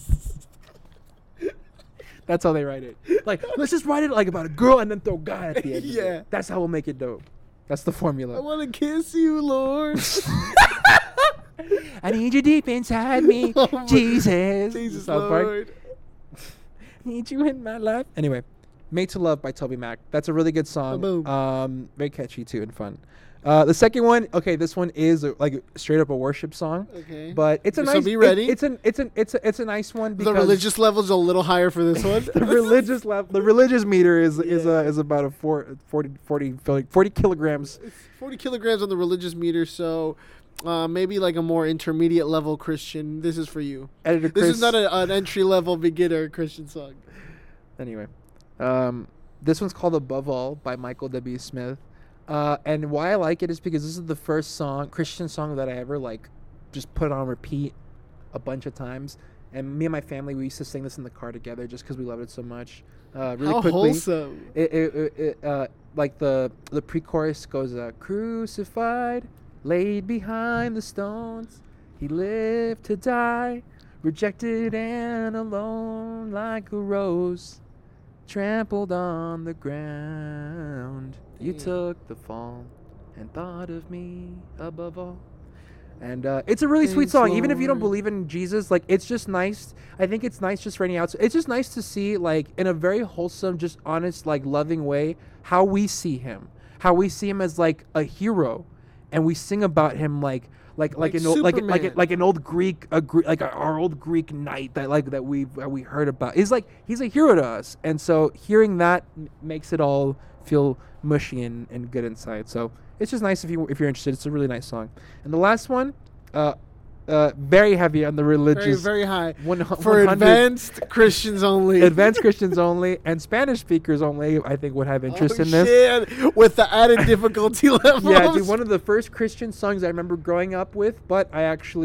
That's how they write it. Like, let's just write it like about a girl and then throw God at the end. of it. Yeah. That's how we'll make it dope. That's the I formula. want to kiss you, Lord. I need you deep inside me, Oh my- Jesus. Jesus, South Park. Lord. Need you in my life. Anyway, "Made to Love" by Toby Mac. That's a really good song. Boom. Um, very catchy too and fun. Uh, the second one, okay, this one is a, like straight up a worship song, Okay. but it's a So nice. be it- ready. it's an it's an it's a it's a nice one because The religious level's a little higher for this one. the religious level, the religious meter is is Yeah. uh, is about a four, forty, forty, forty kilograms. forty kilograms on the religious meter, so uh, maybe like a more intermediate level Christian. This is for you. Editor This Chris. is not a, an entry level beginner Christian song. Anyway, um, this one's called "Above All" by Michael W. Smith, uh, and why I like it is because this is the first song, Christian song, that I ever like just put on repeat a bunch of times. And me and my family, we used to sing this in the car together just because we loved it so much. Uh, really How quickly, wholesome. it, it, it, it uh, like the the pre-chorus goes, uh, "Crucified, laid behind the stones, he lived to die, rejected and alone like a rose, trampled on the ground. You Damn. took the fall and thought of me above all." And uh, it's a really sweet Thanks, song. Even if you don't Lord. believe in Jesus, like it's just nice. I think it's nice just for any outside. It's just nice to see, like, in a very wholesome, just honest, like loving way, how we see him, how we see him as like a hero, and we sing about him like like like, Like an old like like Superman. like an old Greek a Gre- like our old Greek knight that like that we that we heard about. He's like he's a hero to us, and so hearing that m- makes it all feel mushy and, and good inside. So it's just nice if you if you're interested. It's a really nice song. And the last one, uh, uh, very heavy on the Very, religious. very high. one- For 100 advanced Christians only. advanced Christians only and Spanish speakers only, I think, would have interest Oh, in this. shit. With the added difficulty levels. Yeah, dude, one of the first Christian songs I remember growing up with, but I actually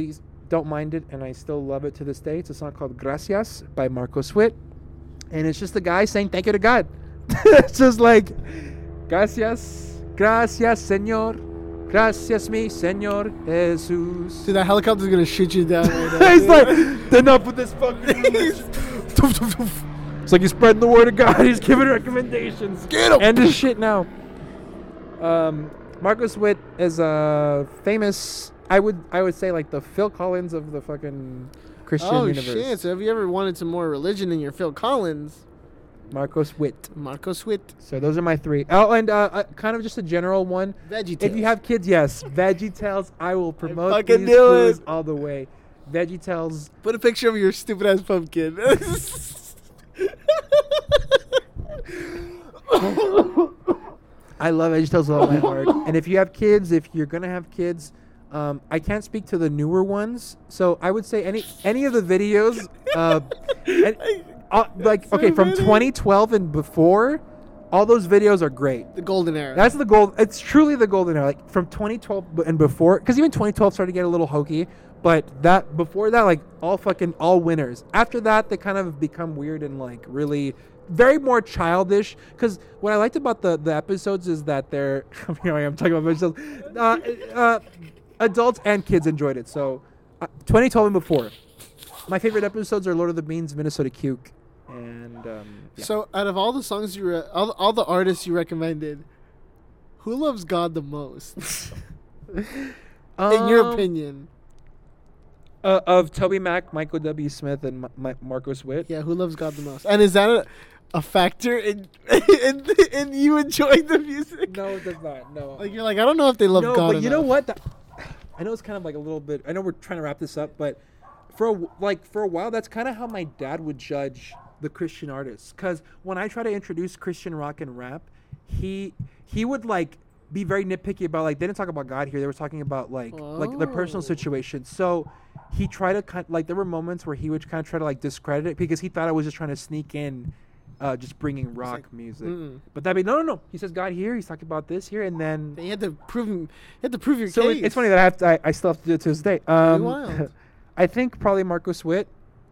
don't mind it, and I still love it to this day. It's a song called Gracias by Marcos Witt. And it's just a guy saying thank you to God. It's just like, Gracias, gracias, Señor. Gracias, mi Señor Jesus. Dude, that helicopter's gonna shoot you down right now. He's dude. like, enough with this fucking religion. It's like he's spreading the word of God. He's giving recommendations. Get him! End this shit now. Um, Marcos Witt is a famous. I would I would say like the Phil Collins of the fucking Christian Oh universe. shit! So have you ever wanted some more religion in your Phil Collins? Marcos Witt. Marcos Witt. So those are my three. Oh, and uh, uh, kind of just a general one. VeggieTales. If you have kids, yes, VeggieTales. I will promote fucking these knew foods it. all the way. VeggieTales. Put a picture of your stupid ass pumpkin. I love VeggieTales with all my heart. And if you have kids, if you're gonna have kids, um, I can't speak to the newer ones. So I would say any any of the videos, uh, and, uh, like So okay, from funny. twenty twelve and before, all those videos are great. The golden era. That's the gold. It's truly the golden era. Like from twenty twelve b- and before, because even twenty twelve started to get a little hokey. But that before that, like all fucking all winners. After that, they kind of become weird and like really very more childish. Because what I liked about the the episodes is that they're here I am talking about VeggieTales. Uh, uh, adults and kids enjoyed it. So uh, twenty twelve and before. My favorite episodes are Lord of the Beans, Minnesota Cuke, and um, yeah. So out of all the songs you re- all, all the artists you recommended, who loves God the most? In your Um, opinion. Uh, of Toby Mac, Michael W. Smith, and Ma- Ma- Marcos Witt. Yeah, who loves God the most? And is that a, a factor in, in in you enjoying the music? No, it does not. No. Like you're like, I don't know if they love no, God but you know enough. what? That, I know it's kind of like a little bit. I know we're trying to wrap this up, but for a, wh- like for a while, that's kind of how my dad would judge the Christian artists. Because when I try to introduce Christian rock and rap, he he would like be very nitpicky about like they didn't talk about God here. They were talking about like like the personal Oh. situation. So he tried to kind like there were moments where he would kind of try to like discredit it because he thought I was just trying to sneak in. Uh, just bringing rock like, music, mm-mm. but that be no, no, no. He says God here. He's talking about this here, and then You had to prove him. You had to prove your so case. it, it's funny that I have to, I, I still have to do it to this day. Um, wild. I think probably Marcos Witt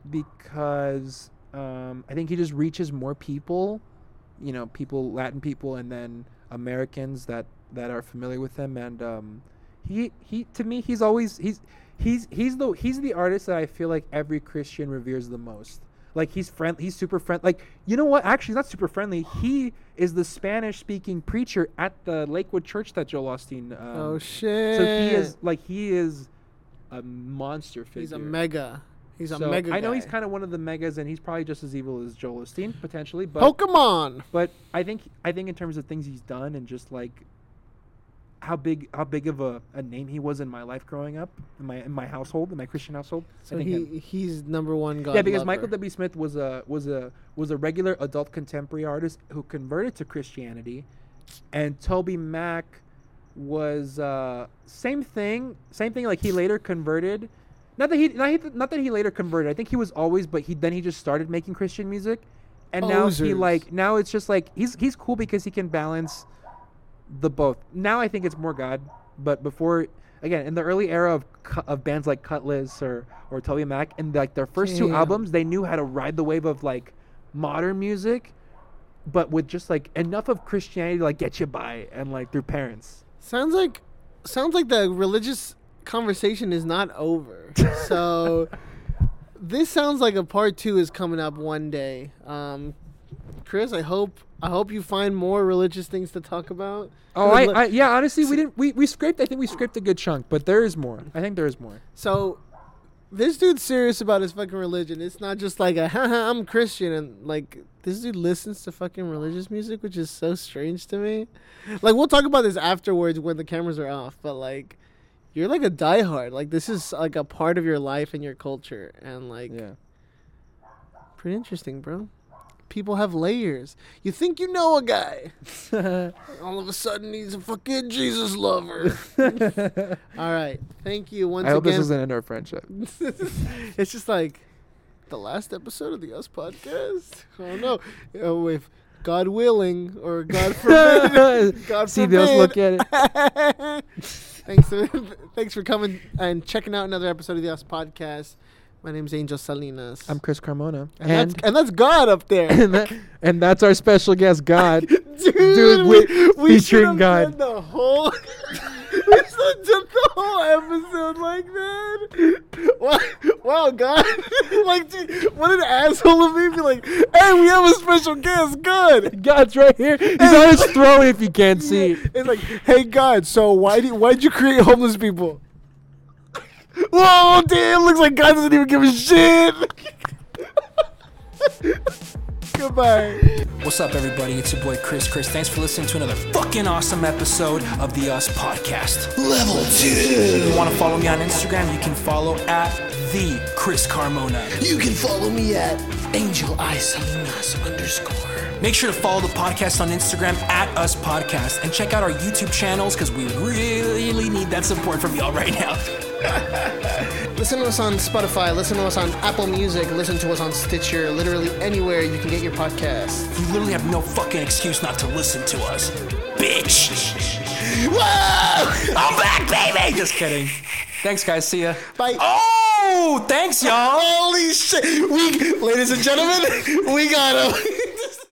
because um, I think he just reaches more people, you know, people, Latin people, and then Americans that, that are familiar with him. And um, he he to me he's always he's he's he's the he's the artist that I feel like every Christian reveres the most. Like he's friend, he's super friendly. Like you know what? Actually, he's not super friendly. He is the Spanish-speaking preacher at the Lakewood Church that Joel Osteen. Um, Oh shit. So he is like he is a monster figure. He's a mega. He's a So mega. I know he's guy. kind of one of the megas, and he's probably just as evil as Joel Osteen potentially. But Pokemon. but I think I think in terms of things he's done and just like how big how big of a, a name he was in my life growing up in my in my household in my Christian household. So I think he him. he's number one God. Yeah, because lover. Michael W. Smith was a was a was a regular adult contemporary artist who converted to Christianity, and Toby Mac was uh, same thing, same thing. Like he later converted. Not that he not, he, not that he later converted. I think he was always, but he then he just started making Christian music, and now he Posers. like now it's just like he's he's cool because he can balance the both. Now I think it's more God, but before. Again, in the early era of cu- of bands like Cutlass or or Toby Mac, and like their first two Damn. albums, they knew how to ride the wave of like modern music, but with just like enough of Christianity to like get you by and like through parents. Sounds like sounds like the religious conversation is not over. So this sounds like a part two is coming up one day. Um, Chris, I hope I hope you find more religious things to talk about. Oh, I, I yeah. Honestly, we didn't we we scraped. I think we scraped a good chunk, but there is more. I think there is more. So this dude's serious about his fucking religion. It's not just like a haha, I'm Christian, and like this dude listens to fucking religious music, which is so strange to me. Like we'll talk about this afterwards when the cameras are off, but like you're like a diehard. Like this is like a part of your life and your culture, and like Yeah. pretty interesting, bro. People have layers. You think you know a guy, all of a sudden he's a fucking Jesus lover. All right, thank you once I hope again. this doesn't end our friendship. It's just like the last episode of the Us podcast. Oh no! Oh, if God willing, or God forbid. God See, forbid. those look at it. Thanks, for, thanks for coming and checking out another episode of the Us Podcast. My name's Angel Salinas. I'm Chris Carmona. and, that's, and that's God up there. and, that, and that's our special guest, God. Dude, Dude, we, we- we should featuring have God. done the whole. we should have done the whole episode like that. Wow, wow God! Like, dude, what an asshole of me! Be like, hey, we have a special guest, God. God's right here. He's on his throne if you can't see. It's like, hey, God. So why do why'd you create homeless people? Whoa, damn! Looks like God doesn't even give a shit. Goodbye. What's up, everybody? It's your boy Chris. Chris, thanks for listening to another fucking awesome episode of the Us Podcast. Level two. If you want to follow me on Instagram, you can follow at the Chris Carmona. You can follow me at Angel I Salinas underscore. Make sure to follow the podcast on Instagram at Us Podcast and check out our YouTube channels because we really need that support from y'all right now. Listen to us on Spotify, listen to us on Apple Music, listen to us on Stitcher, literally anywhere you can get your podcasts. You literally have no fucking excuse not to listen to us, bitch. Whoa! I'm back, baby. Just kidding. Thanks, guys. See ya. Bye. Oh, thanks, y'all. Holy shit! We, ladies and gentlemen, we got him.